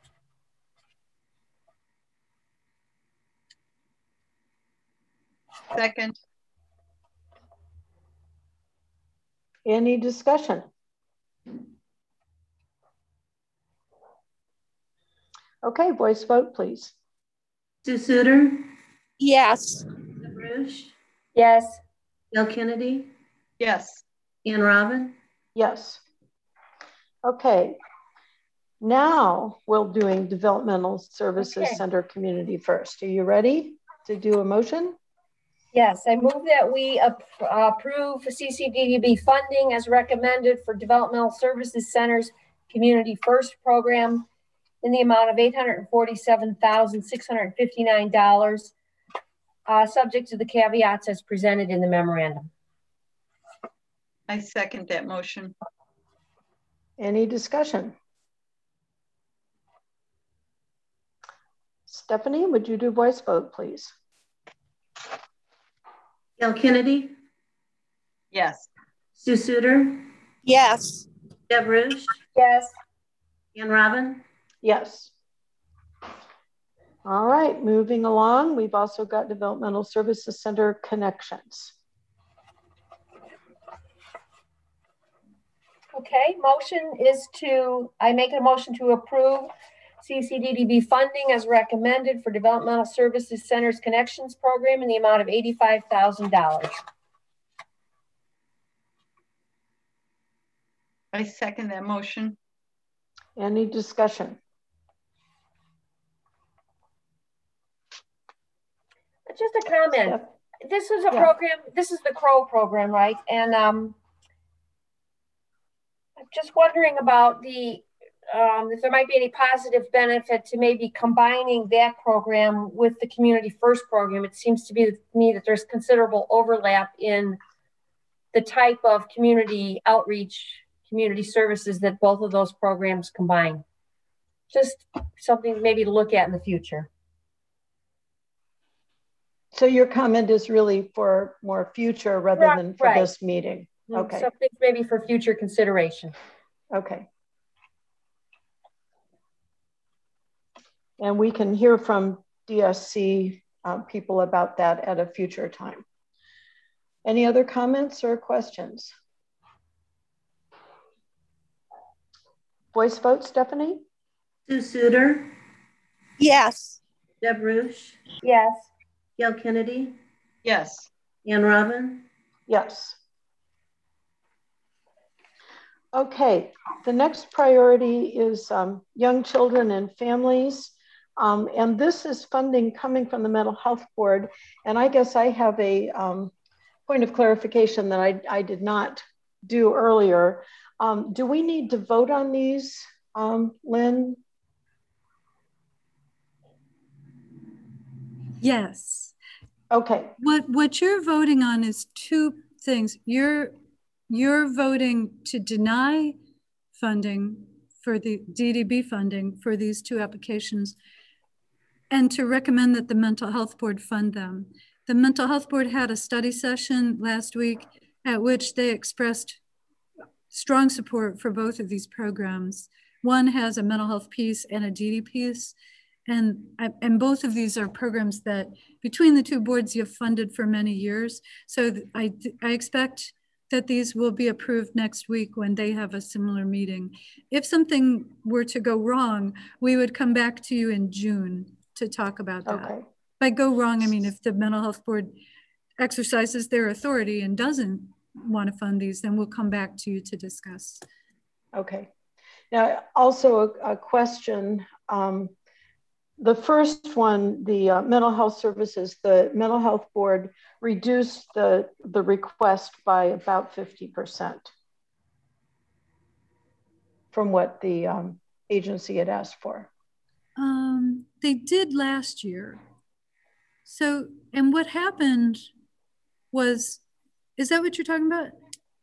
Second. Any discussion? Okay, voice vote, please. Sue Suter, Yes. Deb Rush, Yes. Gail Kennedy, Yes. Ann Robin, Yes. Okay. Now we're doing Developmental Services Center Community First. Are you ready to do a motion? Yes, I move that we approve CCDDB funding as recommended for Developmental Services Center's Community First program in the amount of $847,659, subject to the caveats as presented in the memorandum. I second that motion. Any discussion? Stephanie, would you do voice vote, please? Gail Kennedy, Yes. Sue Suter, Yes. Deb Rush, Yes. Ann Robin, Yes. All right, moving along. We've also got Developmental Services Center connections. Okay, I make a motion to approve CCDDB funding as recommended for Developmental Services Centers Connections Program in the amount of $85,000. I second that motion. Any discussion? Just a comment. Steph? This is a program, this is the CROW program, right? And I'm just wondering about if there might be any positive benefit to maybe combining that program with the Community First program. It seems to me that there's considerable overlap in the type of community outreach, community services that both of those programs combine. Just something maybe to look at in the future. So your comment is really for more future rather than for this meeting. Okay. Something maybe for future consideration. Okay. And we can hear from DSC people about that at a future time. Any other comments or questions? Voice vote, Stephanie? Sue Suter, Yes. Deb Rush, Yes. Gail Kennedy, Yes. Ann Robin. Yes. Okay, the next priority is young children and families. And this is funding coming from the Mental Health Board. And I guess I have a point of clarification that I did not do earlier. Do we need to vote on these, Lynn? Yes. Okay. What you're voting on is two things. You're voting to deny funding for the DDB funding for these two applications and to recommend that the Mental Health Board fund them. The Mental Health Board had a study session last week at which they expressed strong support for both of these programs. One has a mental health piece and a DD piece. And both of these are programs that between the two boards you've funded for many years. So I expect that these will be approved next week when they have a similar meeting. If something were to go wrong, we would come back to you in June to talk about that. Okay. By go wrong, I mean if the Mental Health Board exercises their authority and doesn't want to fund these, then we'll come back to you to discuss. Okay. Now, also a question. The first one, the mental health services, the Mental Health Board reduced the request by about 50% from what the agency had asked for. They did last year. So, and what happened was, is that what you're talking about?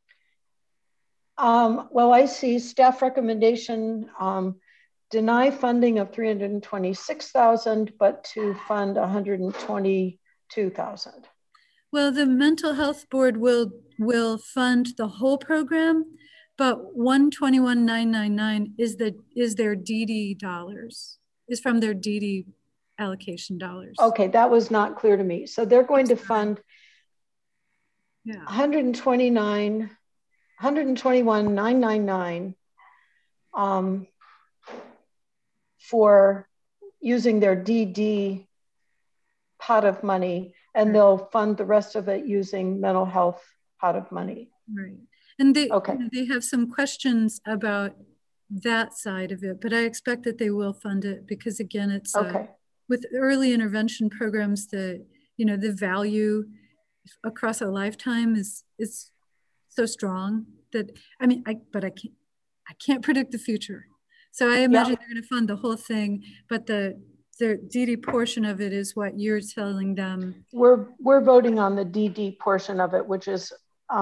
Well, I see staff recommendation, deny funding of $326,000, but to fund $122,000. Well, the Mental Health Board will fund the whole program, but $121,999 is their DD dollars, is from their DD allocation dollars. Okay, that was not clear to me. So they're going to fund $121,999 for using their DD pot of money, and they'll fund the rest of it using mental health pot of money. Right. And they have some questions about that side of it, but I expect that they will fund it because again, it's with early intervention programs, the value across a lifetime is so strong that I can't predict the future. So I imagine they're going to fund the whole thing, but the DD portion of it is what you're telling them. We're voting on the DD portion of it, which is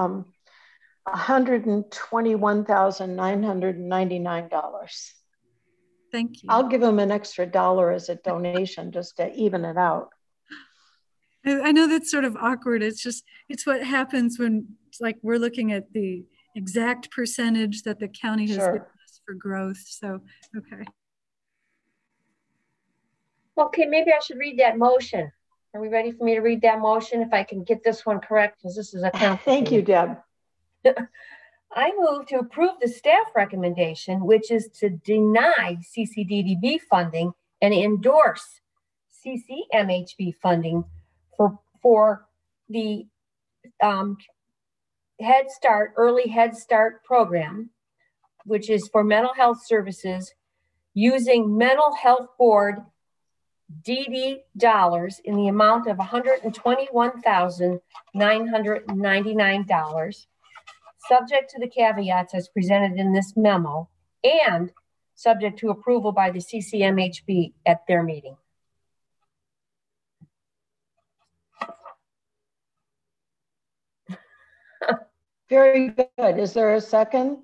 $121,999. Thank you. I'll give them an extra $1 as a donation just to even it out. I know that's sort of awkward. It's what happens when we're looking at the exact percentage that the county has given us for growth. So, okay. Okay, maybe I should read that motion. Are we ready for me to read that motion? If I can get this one correct, because this is a complicated. Thank you, Deb. I move to approve the staff recommendation, which is to deny CCDDB funding and endorse CCMHB funding for the Early Head Start program, which is for mental health services, using Mental Health Board DD dollars in the amount of $121,999, subject to the caveats as presented in this memo, and subject to approval by the CCMHB at their meeting. Very good. Is there a second?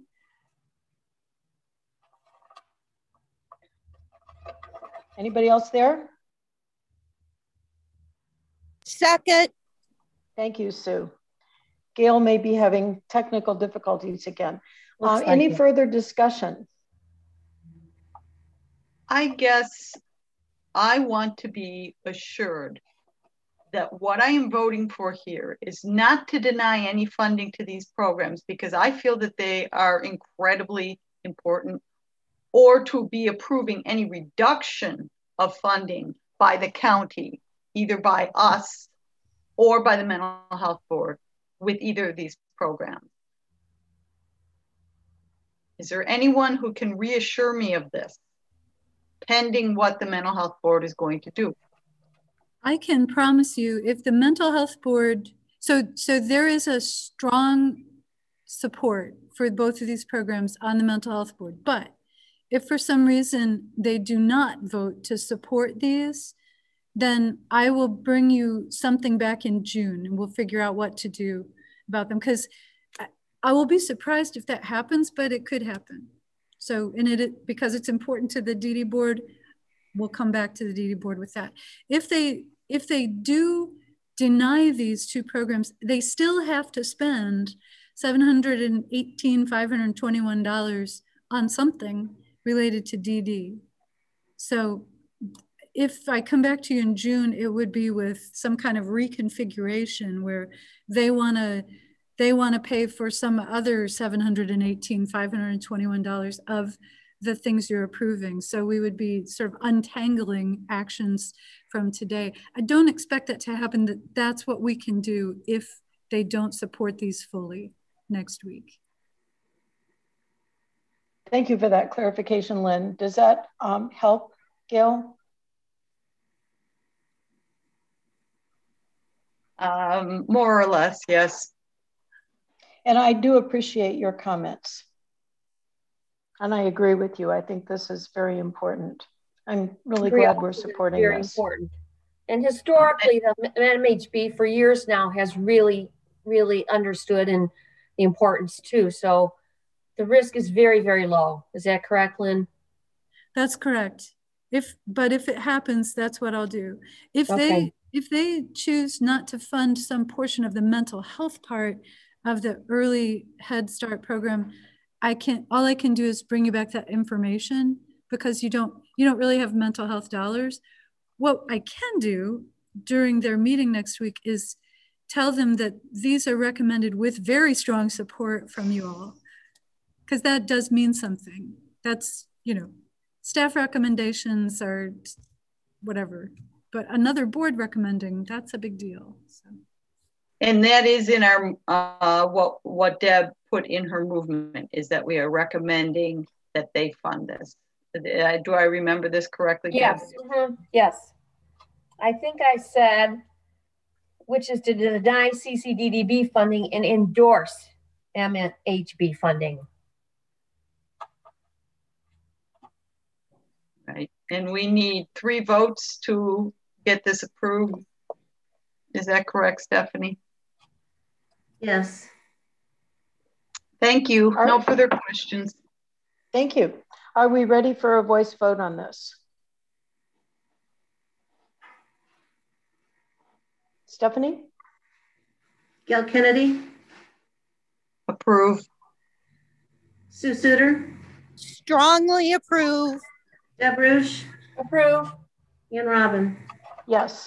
Anybody else there? Second. Thank you, Sue. Gail may be having technical difficulties again. Any further discussion? I guess I want to be assured that what I am voting for here is not to deny any funding to these programs, because I feel that they are incredibly important, or to be approving any reduction of funding by the county, either by us or by the Mental Health Board with either of these programs. Is there anyone who can reassure me of this, pending what the Mental Health Board is going to do? I can promise you, if the Mental Health Board, so there is a strong support for both of these programs on the Mental Health Board, but if for some reason they do not vote to support these, then I will bring you something back in June and we'll figure out what to do about them, because I will be surprised if that happens, but it could happen. So, because it's important to the DD board, we'll come back to the DD board with that. If they do deny these two programs, they still have to spend $718,521 on something related to DD. So if I come back to you in June, it would be with some kind of reconfiguration where they want to pay for some other $718,521 of the things you're approving. So we would be sort of untangling actions from today. I don't expect that to happen. That's what we can do if they don't support these fully next week. Thank you for that clarification, Lynn. Does that help, Gail? More or less, yes. And I do appreciate your comments. And I agree with you. I think this is very important. I'm really glad we're supporting this. Very important. And historically, the MHB for years now has really, really understood the importance too. So the risk is very, very low. Is that correct, Lynn? That's correct. But if it happens, that's what I'll do. If they choose not to fund some portion of the mental health part of the Early Head Start program, all I can do is bring you back that information, because you don't really have mental health dollars. What I can do during their meeting next week is tell them that these are recommended with very strong support from you all, because that does mean something. That's, staff recommendations are whatever, but another board recommending, that's a big deal. So. And that is in our, what Deb put in her movement, is that we are recommending that they fund this. Do I remember this correctly, Deb? Yes, yes. I think I said, which is to deny CCDDB funding and endorse MHB funding. Right, and we need 3 votes to get this approved. Is that correct, Stephanie? Yes. Thank you. No further questions. Thank you. Are we ready for a voice vote on this? Stephanie? Gail Kennedy? Approve. Sue Suter? Strongly approve. Deb Ruch? Approve. Ann Robin. Yes.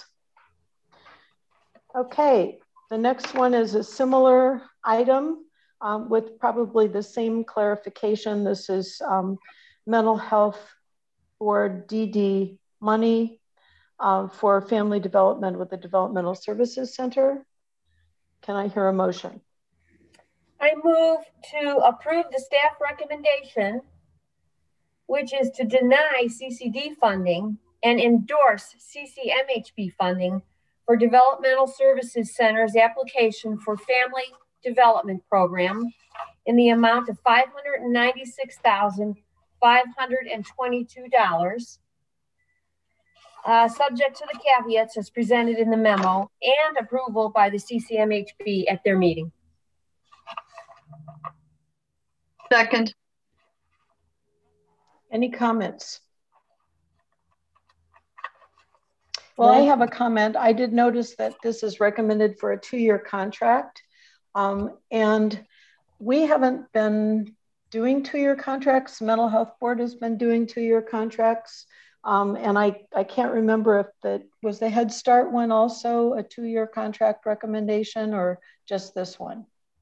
Okay, the next one is a similar item with probably the same clarification. This is mental health for DD money for family development with the Developmental Services Center. Can I hear a motion? I move to approve the staff recommendation, which is to deny CCD funding and endorse CCMHP funding for Developmental Services Center's application for Family Development Program in the amount of $596,522, subject to the caveats as presented in the memo and approval by the CCMHP at their meeting. Second. Any comments? Well, I have a comment. I did notice that this is recommended for a 2-year contract. And we haven't been doing 2-year contracts. Mental Health Board has been doing 2-year contracts. And I can't remember if was the Head Start one also a 2-year contract recommendation or just this one?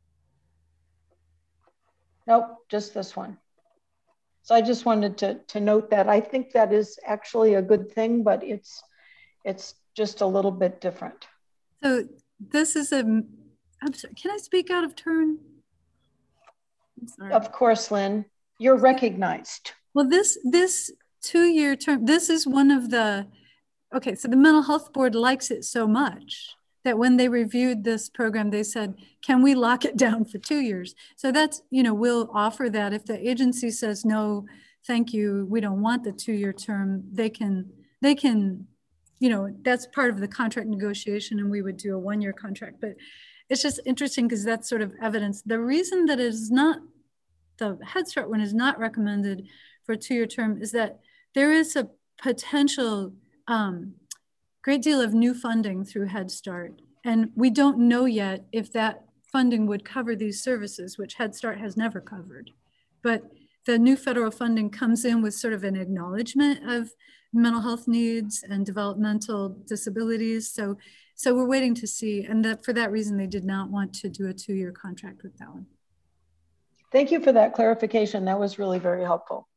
Nope, just this one. So I just wanted to note that. I think that is actually a good thing, but it's just a little bit different. So this is I'm sorry, can I speak out of turn? I'm sorry. Of course, Lynn, you're recognized. Well, this 2-year term, this is one of the, okay, so the Mental Health Board likes it so much that when they reviewed this program, they said, can we lock it down for 2 years? So that's, we'll offer that. If the agency says, no, thank you, we don't want the 2-year term, they can, that's part of the contract negotiation and we would do a 1-year contract. But it's just interesting because that's sort of evidence. The reason that it is not, the Head Start one is not recommended for a 2-year term is that there is a potential great deal of new funding through Head Start. And we don't know yet if that funding would cover these services, which Head Start has never covered. But the new federal funding comes in with sort of an acknowledgement of mental health needs and developmental disabilities. So we're waiting to see. And that for that reason, they did not want to do a 2-year contract with that one. Thank you for that clarification. That was really very helpful.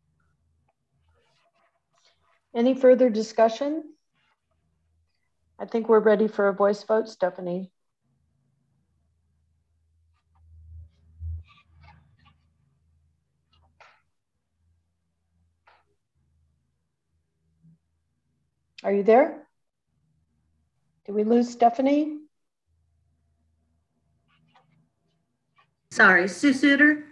Any further discussion? I think we're ready for a voice vote, Stephanie. Are you there? Did we lose Stephanie? Sorry, Sue Suter,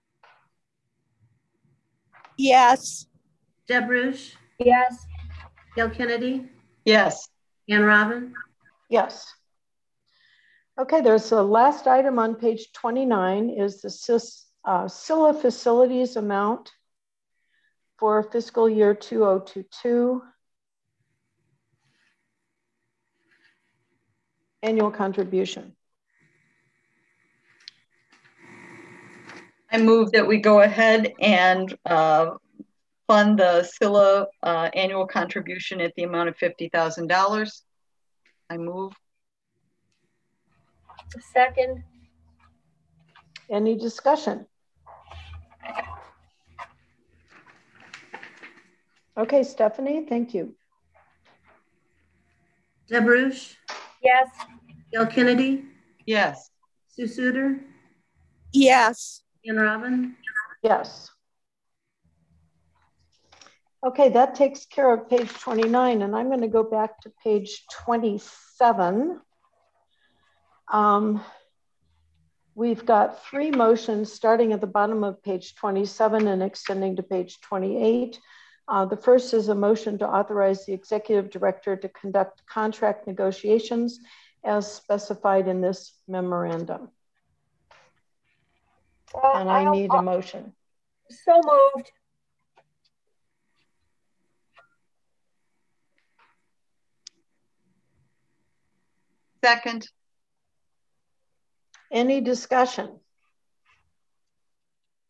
Yes. Deb Rush, Yes. Gail Kennedy, Yes. Ann Robin. Yes. Okay, there's the last item on page 29 is the SCILA facilities amount for fiscal year 2022. Annual contribution. I move that we go ahead and fund the SCILA annual contribution at the amount of $50,000. I move. Second. Any discussion? Okay, Stephanie, thank you. Deb Rush, Yes. Gail Kennedy, Yes. Sue Suter, Yes. Ann Robin. Yes. Okay, that takes care of page 29, and I'm going to go back to page 27. We've got 3 motions starting at the bottom of page 27 and extending to page 28. The first is a motion to authorize the executive director to conduct contract negotiations as specified in this memorandum. And I need a motion. So moved. Second. Any discussion?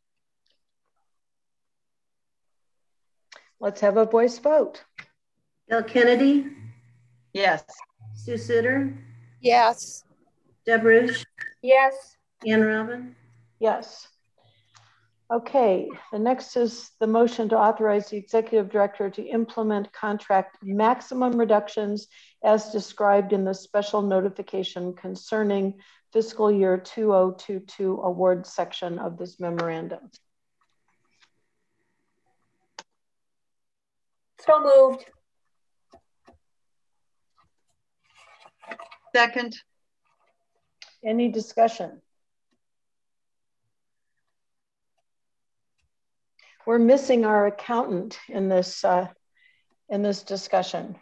Let's have a voice vote. Bill Kennedy, Yes. Sue Suter, Yes. Deb Rush, Yes. Ann Robin. Yes. Okay, the next is the motion to authorize the executive director to implement contract maximum reductions as described in the special notification concerning fiscal year 2022 award section of this memorandum. So moved. Second. Any discussion? We're missing our accountant in this discussion.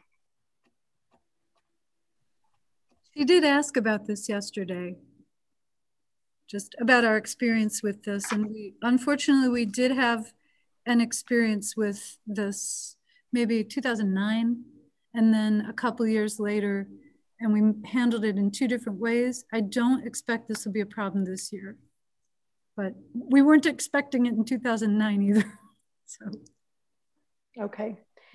She did ask about this yesterday, just about our experience with this. And unfortunately, we did have an experience with this maybe 2009, and then a couple years later, and we handled it in 2 different ways. I don't expect this will be a problem this year, but we weren't expecting it in 2009 either. So, okay.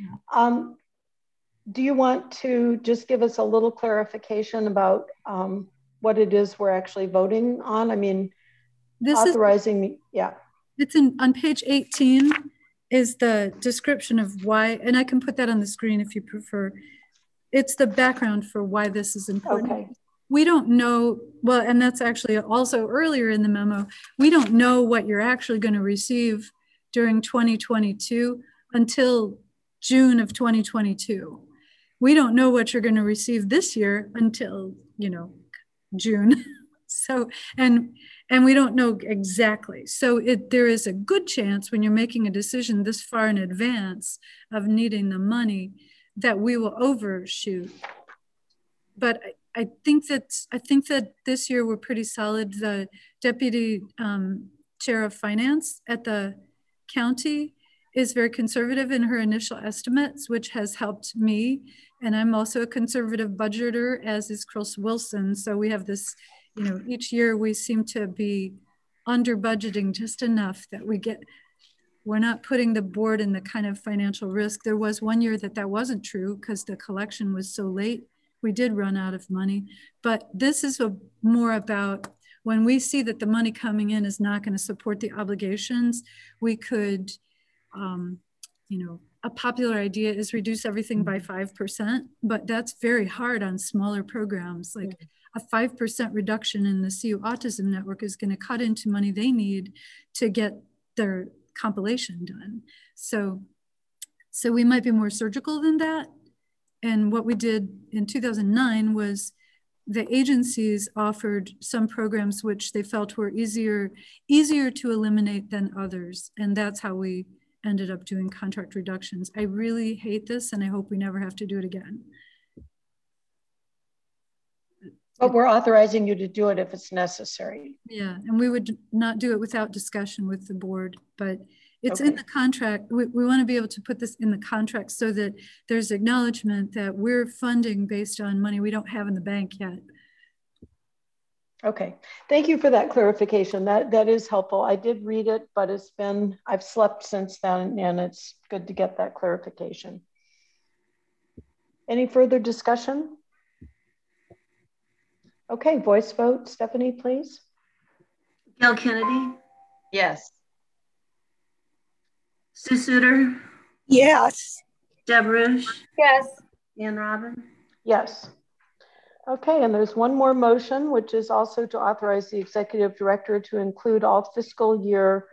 Do you want to just give us a little clarification about what it is we're actually voting on? I mean, this authorizing, yeah. It's on page 18 is the description of why, and I can put that on the screen if you prefer. It's the background for why this is important. Okay. We don't know, well, and that's actually also earlier in the memo, we don't know what you're actually going to receive during 2022 until June of 2022. We don't know what you're going to receive this year until, June. So, and we don't know exactly. So there is a good chance when you're making a decision this far in advance of needing the money that we will overshoot. But I think that this year we're pretty solid. The deputy chair of finance at the county is very conservative in her initial estimates, which has helped me. And I'm also a conservative budgeter, as is Chris Wilson. So we have this, each year we seem to be under budgeting just enough that we're not putting the board in the kind of financial risk. There was one year that wasn't true because the collection was so late. We did run out of money. But this is more about when we see that the money coming in is not going to support the obligations, we could, a popular idea is reduce everything by 5%, but that's very hard on smaller programs. Like a 5% reduction in the CU Autism Network is going to cut into money they need to get their compilation done. So we might be more surgical than that. And what we did in 2009 was the agencies offered some programs which they felt were easier to eliminate than others. And that's how we ended up doing contract reductions. I really hate this and I hope we never have to do it again. But we're authorizing you to do it if it's necessary. Yeah, and we would not do it without discussion with the board, but it's okay. in the contract. We want to be able to put this in the contract so that there's acknowledgement that we're funding based on money we don't have in the bank yet. Okay, thank you for that clarification. That is helpful. I did read it, but I've slept since then, and it's good to get that clarification. Any further discussion? Okay, voice vote. Stephanie, please. Bill Kennedy, Yes. Sue Suter, Yes. Deb Rush, Yes. Ann Robin. Yes. Okay, and there's one more motion, which is also to authorize the executive director to include all fiscal year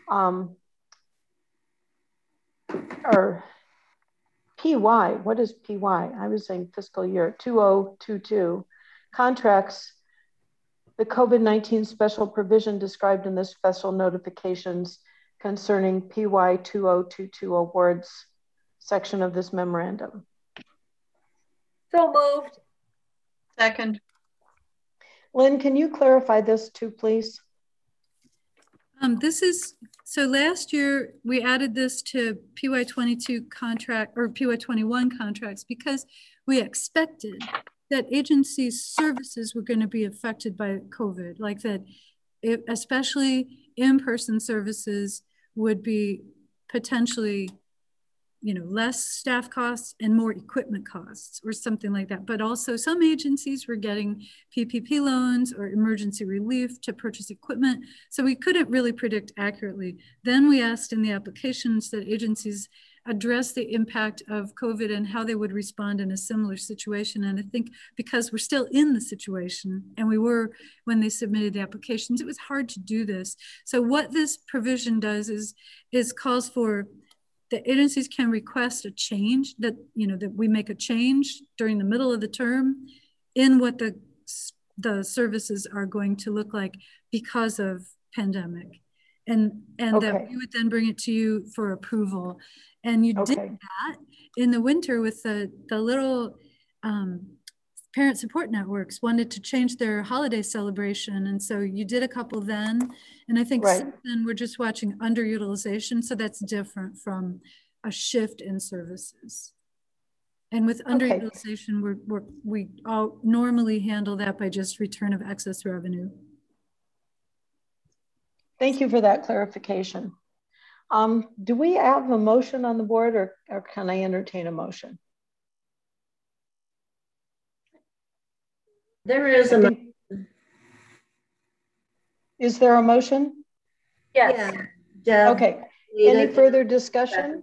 or PY. What is PY? I was saying fiscal year 2022 contracts, the COVID-19 special provision described in the special notifications concerning PY 2022 awards section of this memorandum. So moved. Second. Lynn, can you clarify this too, please? So last year we added this to PY22 contract or PY21 contracts because we expected that agency services were going to be affected by COVID, like that especially in-person services would be potentially less staff costs and more equipment costs or something like that. But also some agencies were getting PPP loans or emergency relief to purchase equipment. So we couldn't really predict accurately. Then we asked in the applications that agencies address the impact of COVID and how they would respond in a similar situation. And I think because we're still in the situation, and we were when they submitted the applications, it was hard to do this. So what this provision does is calls for the agencies can request a change, that that we make a change during the middle of the term in what the services are going to look like because of pandemic, and that we would then bring it to you for approval. And you did that in the winter with the little parent support networks wanted to change their holiday celebration. And so you did a couple then. And I think since then we're just watching underutilization. So that's different from a shift in services. And with underutilization, we all normally handle that by just return of excess revenue. Thank you for that clarification. Do we have a motion on the board, or can I entertain a motion? There is a motion. Is there a motion? Yes. Yeah. Okay. Any further discussion?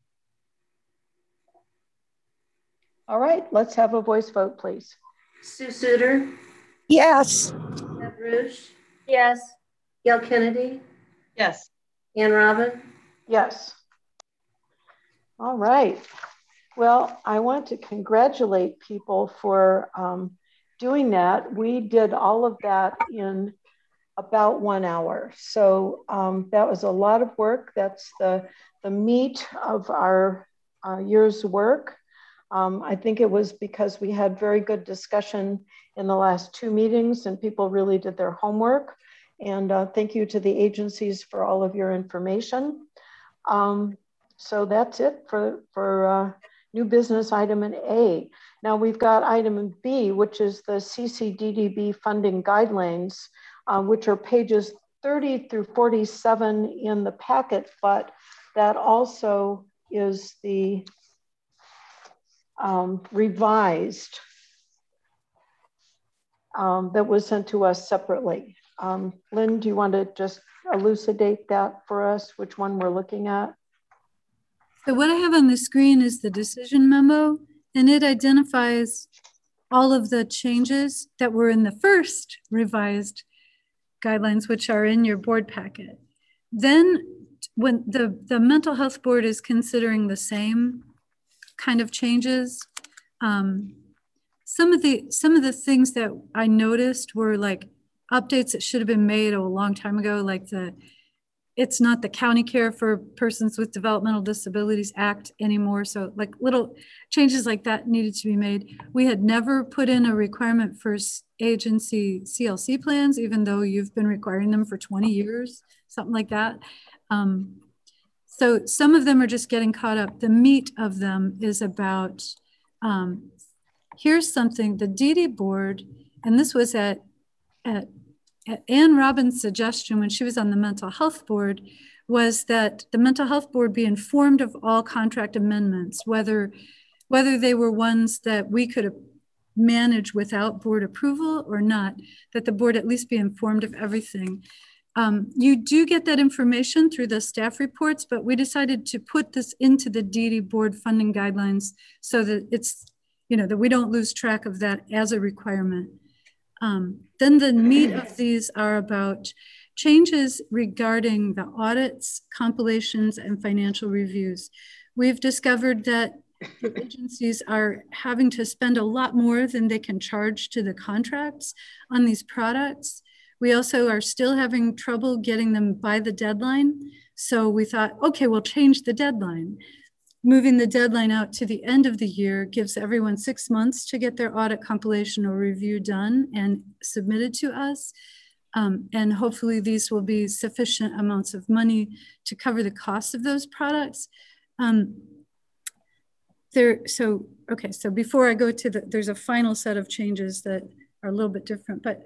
All right, let's have a voice vote, please. Sue Suter? Yes. Deb Rouge? Yes. Gail Kennedy? Yes. Ann Robin? Yes. All right. Well, I want to congratulate people for doing that. We did all of that in about 1 hour. So that was a lot of work. That's the meat of our year's work. I think it was because we had very good discussion in the last 2 meetings and people really did their homework. And thank you to the agencies for all of your information. So that's it for new business item A. Now we've got item B, which is the CCDDB funding guidelines, which are pages 30 through 47 in the packet, but that also is the revised that was sent to us separately. Lynn, do you want to just elucidate that for us, which one we're looking at? So what I have on the screen is the decision memo, and it identifies all of the changes that were in the first revised guidelines, which are in your board packet. Then when the mental health board is considering the same kind of changes, some of the things that I noticed were like updates that should have been made a long time ago, like it's not the County Care for Persons with Developmental Disabilities Act anymore. So like little changes like that needed to be made. We had never put in a requirement for agency CLC plans, even though you've been requiring them for 20 years, something like that. So some of them are just getting caught up. The meat of them is about, here's something, the DD board, and this was at Ann Robin's suggestion when she was on the mental health board, was that the mental health board be informed of all contract amendments, whether they were ones that we could manage without board approval or not, that the board at least be informed of everything. You do get that information through the staff reports, but we decided to put this into the DD board funding guidelines so that it's, that we don't lose track of that as a requirement. Then the meat of these are about changes regarding the audits, compilations, and financial reviews. We've discovered that the agencies are having to spend a lot more than they can charge to the contracts on these products. We also are still having trouble getting them by the deadline. So we thought, okay, we'll change the deadline. Moving the deadline out to the end of the year gives everyone 6 months to get their audit, compilation, or review done and submitted to us. And hopefully these will be sufficient amounts of money to cover the cost of those products. So before I go to there's a final set of changes that are a little bit different, but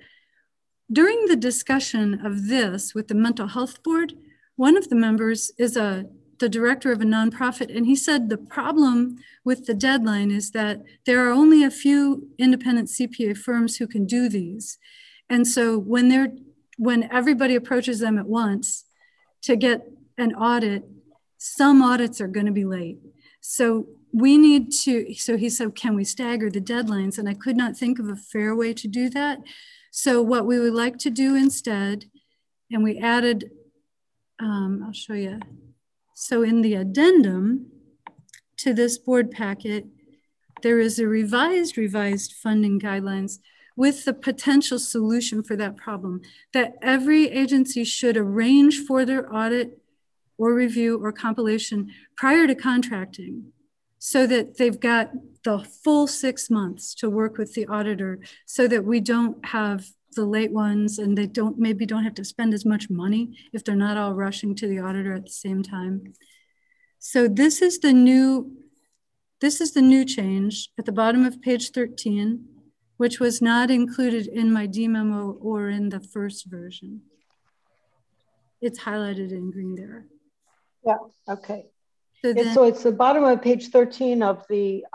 during the discussion of this with the mental health board, one of the members is a the director of a nonprofit, and he said the problem with the deadline is that there are only a few independent CPA firms who can do these. And so when everybody approaches them at once to get an audit, some audits are going to be late. So we need to, so he said, can we stagger the deadlines? And I could not think of a fair way to do that. So what we would like to do instead, and we added, I'll show you. So in the addendum to this board packet, there is a revised funding guidelines with the potential solution for that problem, that every agency should arrange for their audit or review or compilation prior to contracting, so that they've got the full 6 months to work with the auditor, so that we don't have the late ones and they maybe don't have to spend as much money if they're not all rushing to the auditor at the same time. So this is the new change at the bottom of page 13, which was not included in my D memo or in the first version. It's highlighted in green there. Yeah, okay. So it's the bottom of page 13 of the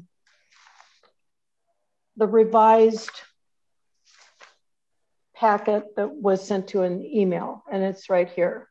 revised packet that was sent to an email, and it's right here.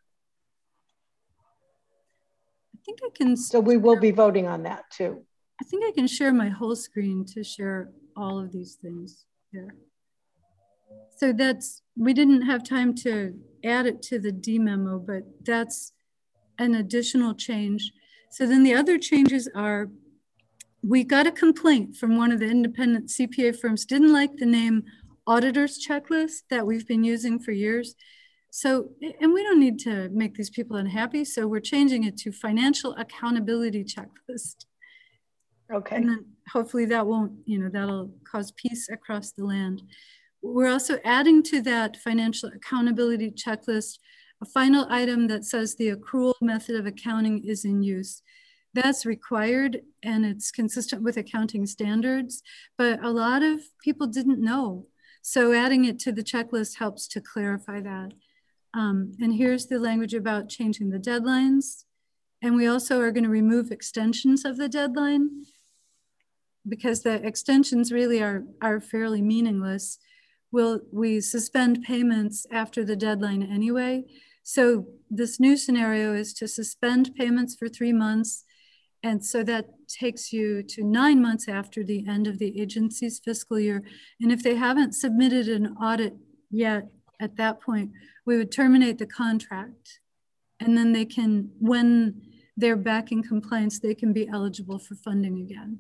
I think I can. So we will be voting on that too. I think I can share my whole screen to share all of these things here. So we didn't have time to add it to the D memo, but that's an additional change. So then the other changes are, we got a complaint from one of the independent CPA firms, didn't like the name auditor's checklist that we've been using for years. So, and we don't need to make these people unhappy. So we're changing it to financial accountability checklist. Okay. And then hopefully that won't, that'll cause peace across the land. We're also adding to that financial accountability checklist a final item that says the accrual method of accounting is in use. That's required and it's consistent with accounting standards, but a lot of people didn't know. So adding it to the checklist helps to clarify that. And here's the language about changing the deadlines. And we also are going to remove extensions of the deadline, because the extensions really are fairly meaningless. We suspend payments after the deadline anyway. So this new scenario is to suspend payments for 3 months. And so that takes you to 9 months after the end of the agency's fiscal year. And if they haven't submitted an audit yet at that point, we would terminate the contract. And then they can, when they're back in compliance, they can be eligible for funding again.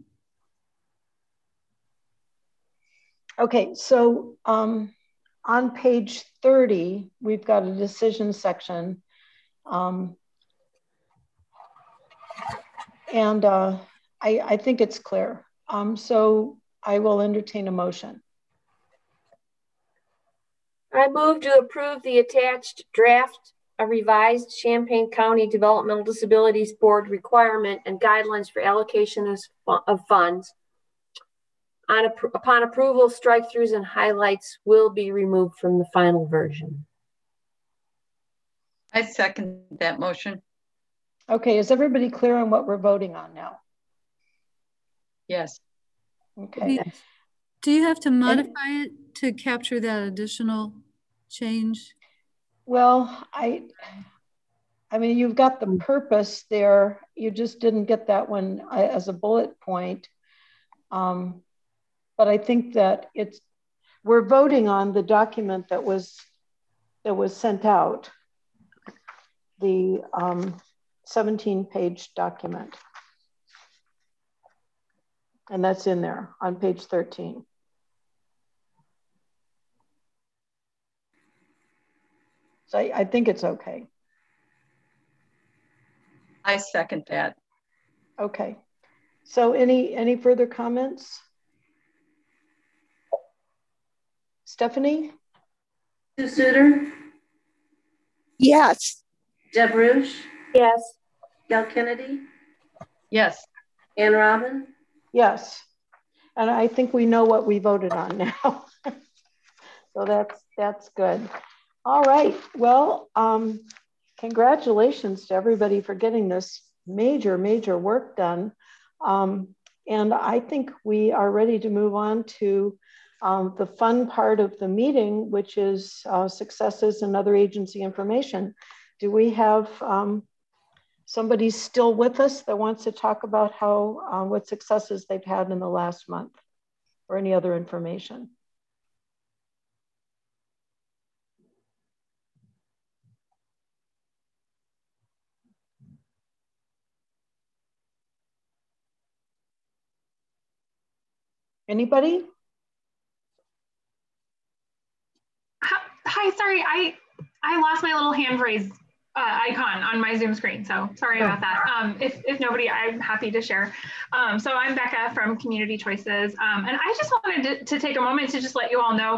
Okay, so on page 30, we've got a decision section. And I think it's clear. So I will entertain a motion. I move to approve the attached draft, a revised Champaign County Developmental Disabilities Board requirement and guidelines for allocation of funds. Upon approval, strike-throughs and highlights will be removed from the final version. I second that motion. Okay, is everybody clear on what we're voting on now? Yes. Okay. Do you have to modify it to capture that additional change? Well, I mean, you've got the purpose there. You just didn't get that one as a bullet point. But I think that we're voting on the document that was sent out, the 17-page document. And that's in there on page 13. So I think it's okay. I second that. Okay. So any further comments? Stephanie? Sue Suter? Yes. Deb Ruch? Yes. Gail Kennedy? Yes. Ann Robin? Yes. And I think we know what we voted on now. So that's good. All right. Well, can congratulations to everybody for getting this major, major work done. And I think we are ready to move on to the fun part of the meeting, which is successes and other agency information. Do we have somebody still with us that wants to talk about how what successes they've had in the last month or any other information? Anybody? Hi, sorry, I lost my little hand raise icon on my Zoom screen, so sorry about that. If nobody, I'm happy to share. So I'm Becca from Community Choices, and I just wanted to take a moment to just let you all know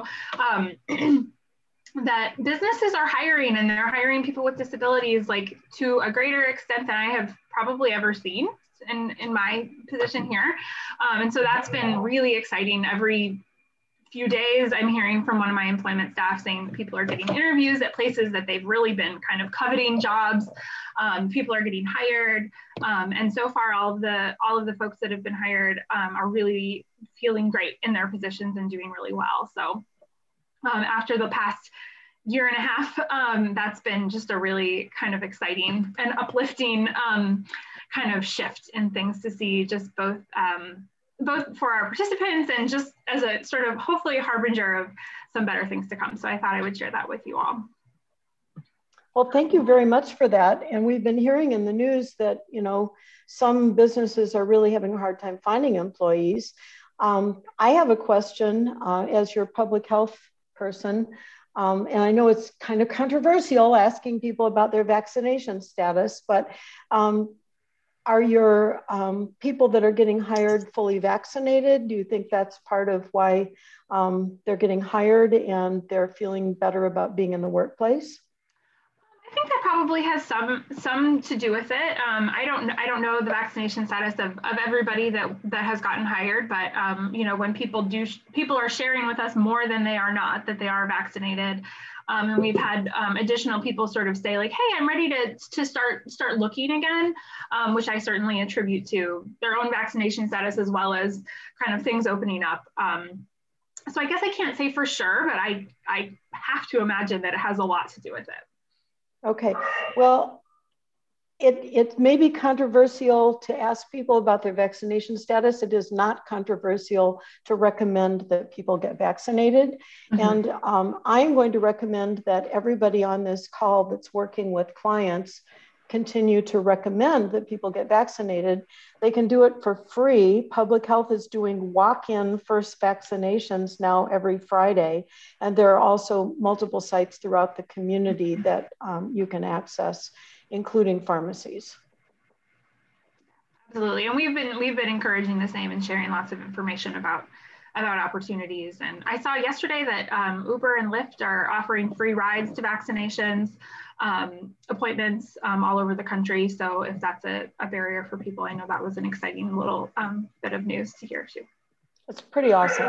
that businesses are hiring, and they're hiring people with disabilities like to a greater extent than I have probably ever seen in my position here. And so that's been really exciting. Every few days, I'm hearing from one of my employment staff saying that people are getting interviews at places that they've really been kind of coveting jobs. People are getting hired. And so far, all of the folks that have been hired are really feeling great in their positions and doing really well. So after the past year and a half, that's been just a really kind of exciting and uplifting kind of shift in things to see, just both for our participants and just as a sort of hopefully a harbinger of some better things to come. So I thought I would share that with you all. Well, thank you very much for that. And we've been hearing in the news that, you know, some businesses are really having a hard time finding employees. I have a question as your public health person. And I know it's kind of controversial asking people about their vaccination status, but are your people that are getting hired fully vaccinated? Do you think that's part of why they're getting hired and they're feeling better about being in the workplace? I think that probably has some to do with it. I don't know the vaccination status of everybody that has gotten hired, but you know, when people are sharing with us more than they are not, that they are vaccinated. And we've had additional people sort of say like, hey, I'm ready to start looking again, which I certainly attribute to their own vaccination status as well as kind of things opening up. So I guess I can't say for sure, but I have to imagine that it has a lot to do with it. Okay, well, it may be controversial to ask people about their vaccination status. It is not controversial to recommend that people get vaccinated. Mm-hmm. And I'm going to recommend that everybody on this call that's working with clients continue to recommend that people get vaccinated. They can do it for free. Public Health is doing walk-in first vaccinations now every Friday. And there are also multiple sites throughout the community that you can access, including pharmacies. Absolutely, and we've been encouraging the same and sharing lots of information about opportunities. And I saw yesterday that Uber and Lyft are offering free rides to vaccinations appointments all over the country. So if that's a barrier for people, I know that was an exciting little bit of news to hear too. That's pretty awesome.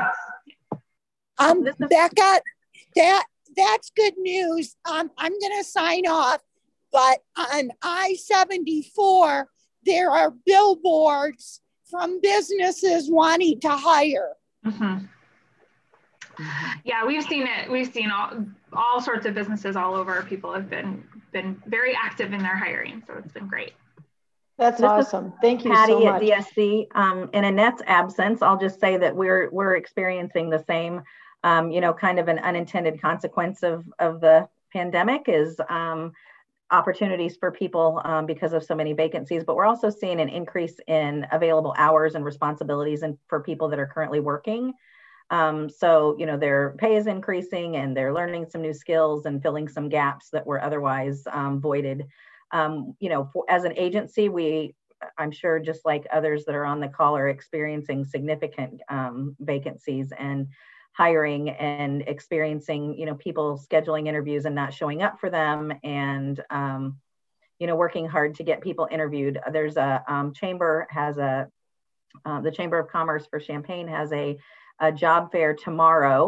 Becca, that's good news. I'm gonna sign off. But on I-74, there are billboards from businesses wanting to hire. Mm-hmm. Yeah, we've seen it. We've seen all sorts of businesses all over. People have been very active in their hiring, so it's been great. That's awesome. Thank you Patty so much. At DSC. In Annette's absence, I'll just say that we're experiencing the same, you know, kind of an unintended consequence of the pandemic is opportunities for people because of so many vacancies, but we're also seeing an increase in available hours and responsibilities and for people that are currently working. So, you know, their pay is increasing and they're learning some new skills and filling some gaps that were otherwise voided. You know, as an agency, I'm sure just like others that are on the call are experiencing significant vacancies and hiring and experiencing, you know, people scheduling interviews and not showing up for them and, you know, working hard to get people interviewed. There's a chamber has the Chamber of Commerce for Champaign has a job fair tomorrow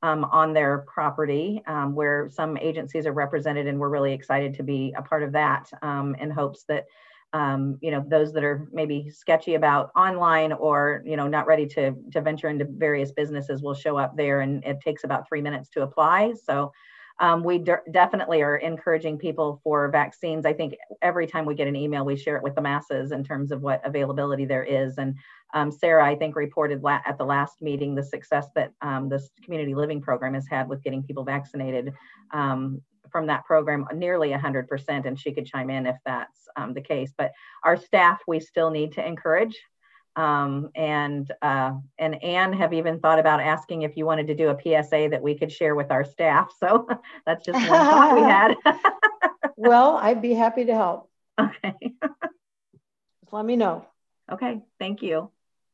on their property, where some agencies are represented, and we're really excited to be a part of that, in hopes that those that are maybe sketchy about online or not ready to venture into various businesses will show up there, and it takes about 3 minutes to apply. So we definitely are encouraging people for vaccines. I think every time we get an email, we share it with the masses in terms of what availability there is. And Sarah, I think, reported at the last meeting the success that this community living program has had with getting people vaccinated from that program, nearly 100%, and she could chime in if that's the case. But our staff, we still need to encourage. And Anne have even thought about asking if you wanted to do a PSA that we could share with our staff. So that's just one thought we had. Well, I'd be happy to help. Okay. Just let me know. Okay, thank you.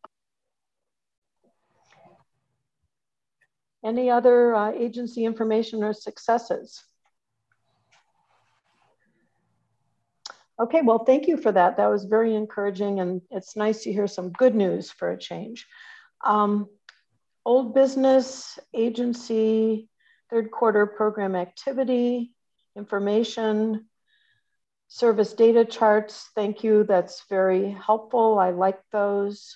Any other agency information or successes? Okay, well, thank you for that. That was very encouraging, and it's nice to hear some good news for a change. Old business, agency, third quarter program activity, information, service data charts. Thank you, that's very helpful. I like those.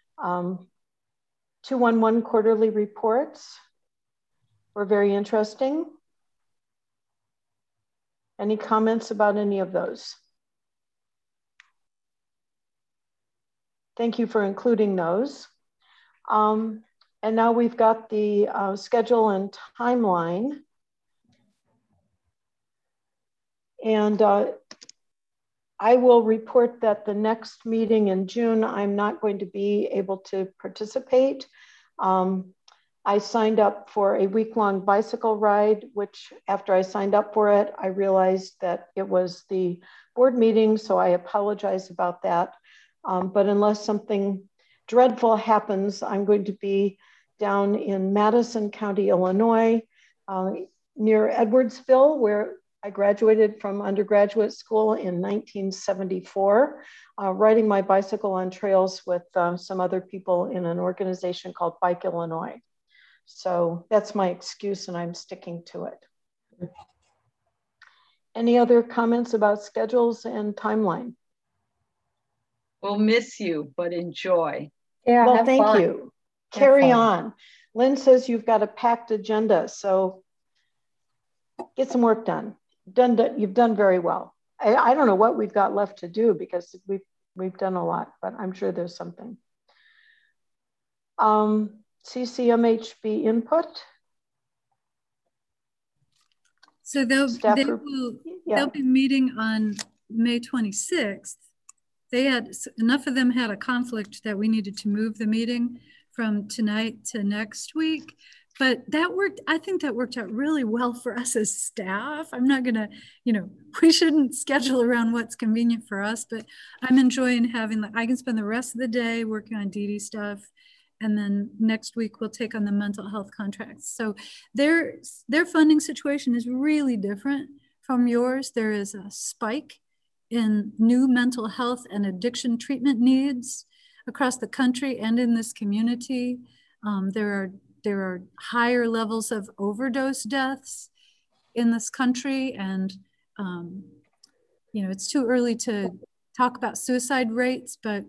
211 quarterly reports were very interesting. Any comments about any of those? Thank you for including those. And now we've got the schedule and timeline. And I will report that the next meeting in June, I'm not going to be able to participate. I signed up for a week-long bicycle ride, which after I signed up for it, I realized that it was the board meeting, so I apologize about that. But unless something dreadful happens, I'm going to be down in Madison County, Illinois, near Edwardsville, where I graduated from undergraduate school in 1974, riding my bicycle on trails with some other people in an organization called Bike Illinois. So that's my excuse, and I'm sticking to it. Any other comments about schedules and timeline? We'll miss you, but enjoy. Yeah, well, thank fun. you. Carry on. Lynn says you've got a packed agenda, so get some work done. You've done very well. I don't know what we've got left to do because we've done a lot, but I'm sure there's something. CCMHB input. So they'll be meeting on May 26th. They had enough of them had a conflict that we needed to move the meeting from tonight to next week. But that worked, I think that worked out really well for us as staff. I'm not gonna, we shouldn't schedule around what's convenient for us, but I'm enjoying having, I can spend the rest of the day working on DD stuff. And then next week we'll take on the mental health contracts. So their funding situation is really different from yours. There is a spike in new mental health and addiction treatment needs across the country and in this community. There are higher levels of overdose deaths in this country, and it's too early to talk about suicide rates, but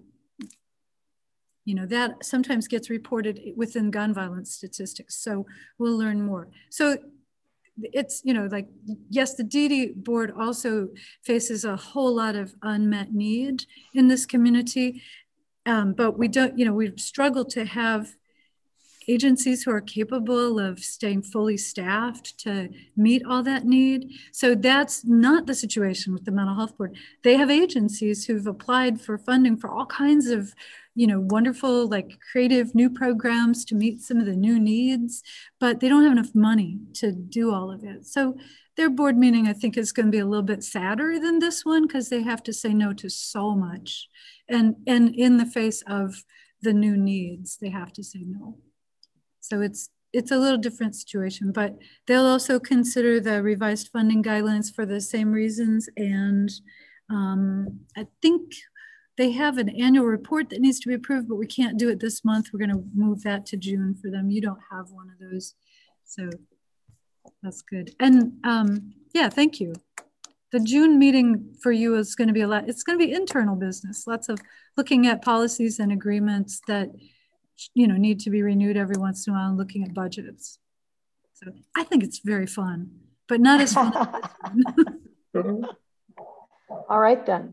that sometimes gets reported within gun violence statistics. So we'll learn more. So it's, yes, the DD board also faces a whole lot of unmet need in this community, but we don't, we've struggled to have agencies who are capable of staying fully staffed to meet all that need. So that's not the situation with the mental health board. They have agencies who've applied for funding for all kinds of, wonderful, creative new programs to meet some of the new needs, but they don't have enough money to do all of it. So their board meeting, I think, is going to be a little bit sadder than this one because they have to say no to so much. And in the face of the new needs, they have to say no. So it's a little different situation, but they'll also consider the revised funding guidelines for the same reasons. And I think they have an annual report that needs to be approved, but we can't do it this month. We're going to move that to June for them. You don't have one of those So that's good. And yeah, thank you. The June meeting for you is going to be it's going to be internal business, lots of looking at policies and agreements that, need to be renewed every once in a while, and looking at budgets. So I think it's very fun, but not as fun as this one. All right then.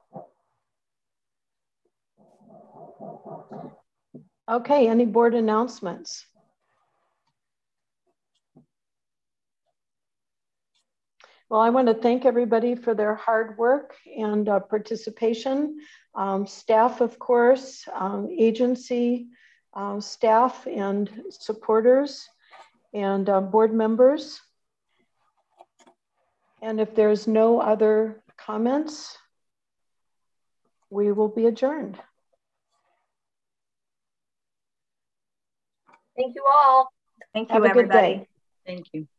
Okay, any board announcements? Well, I want to thank everybody for their hard work and participation. Staff, of course, agency staff and supporters, and board members. And if there's no other comments, we will be adjourned. Thank you all. Thank you, Have a good everybody. day. Thank you.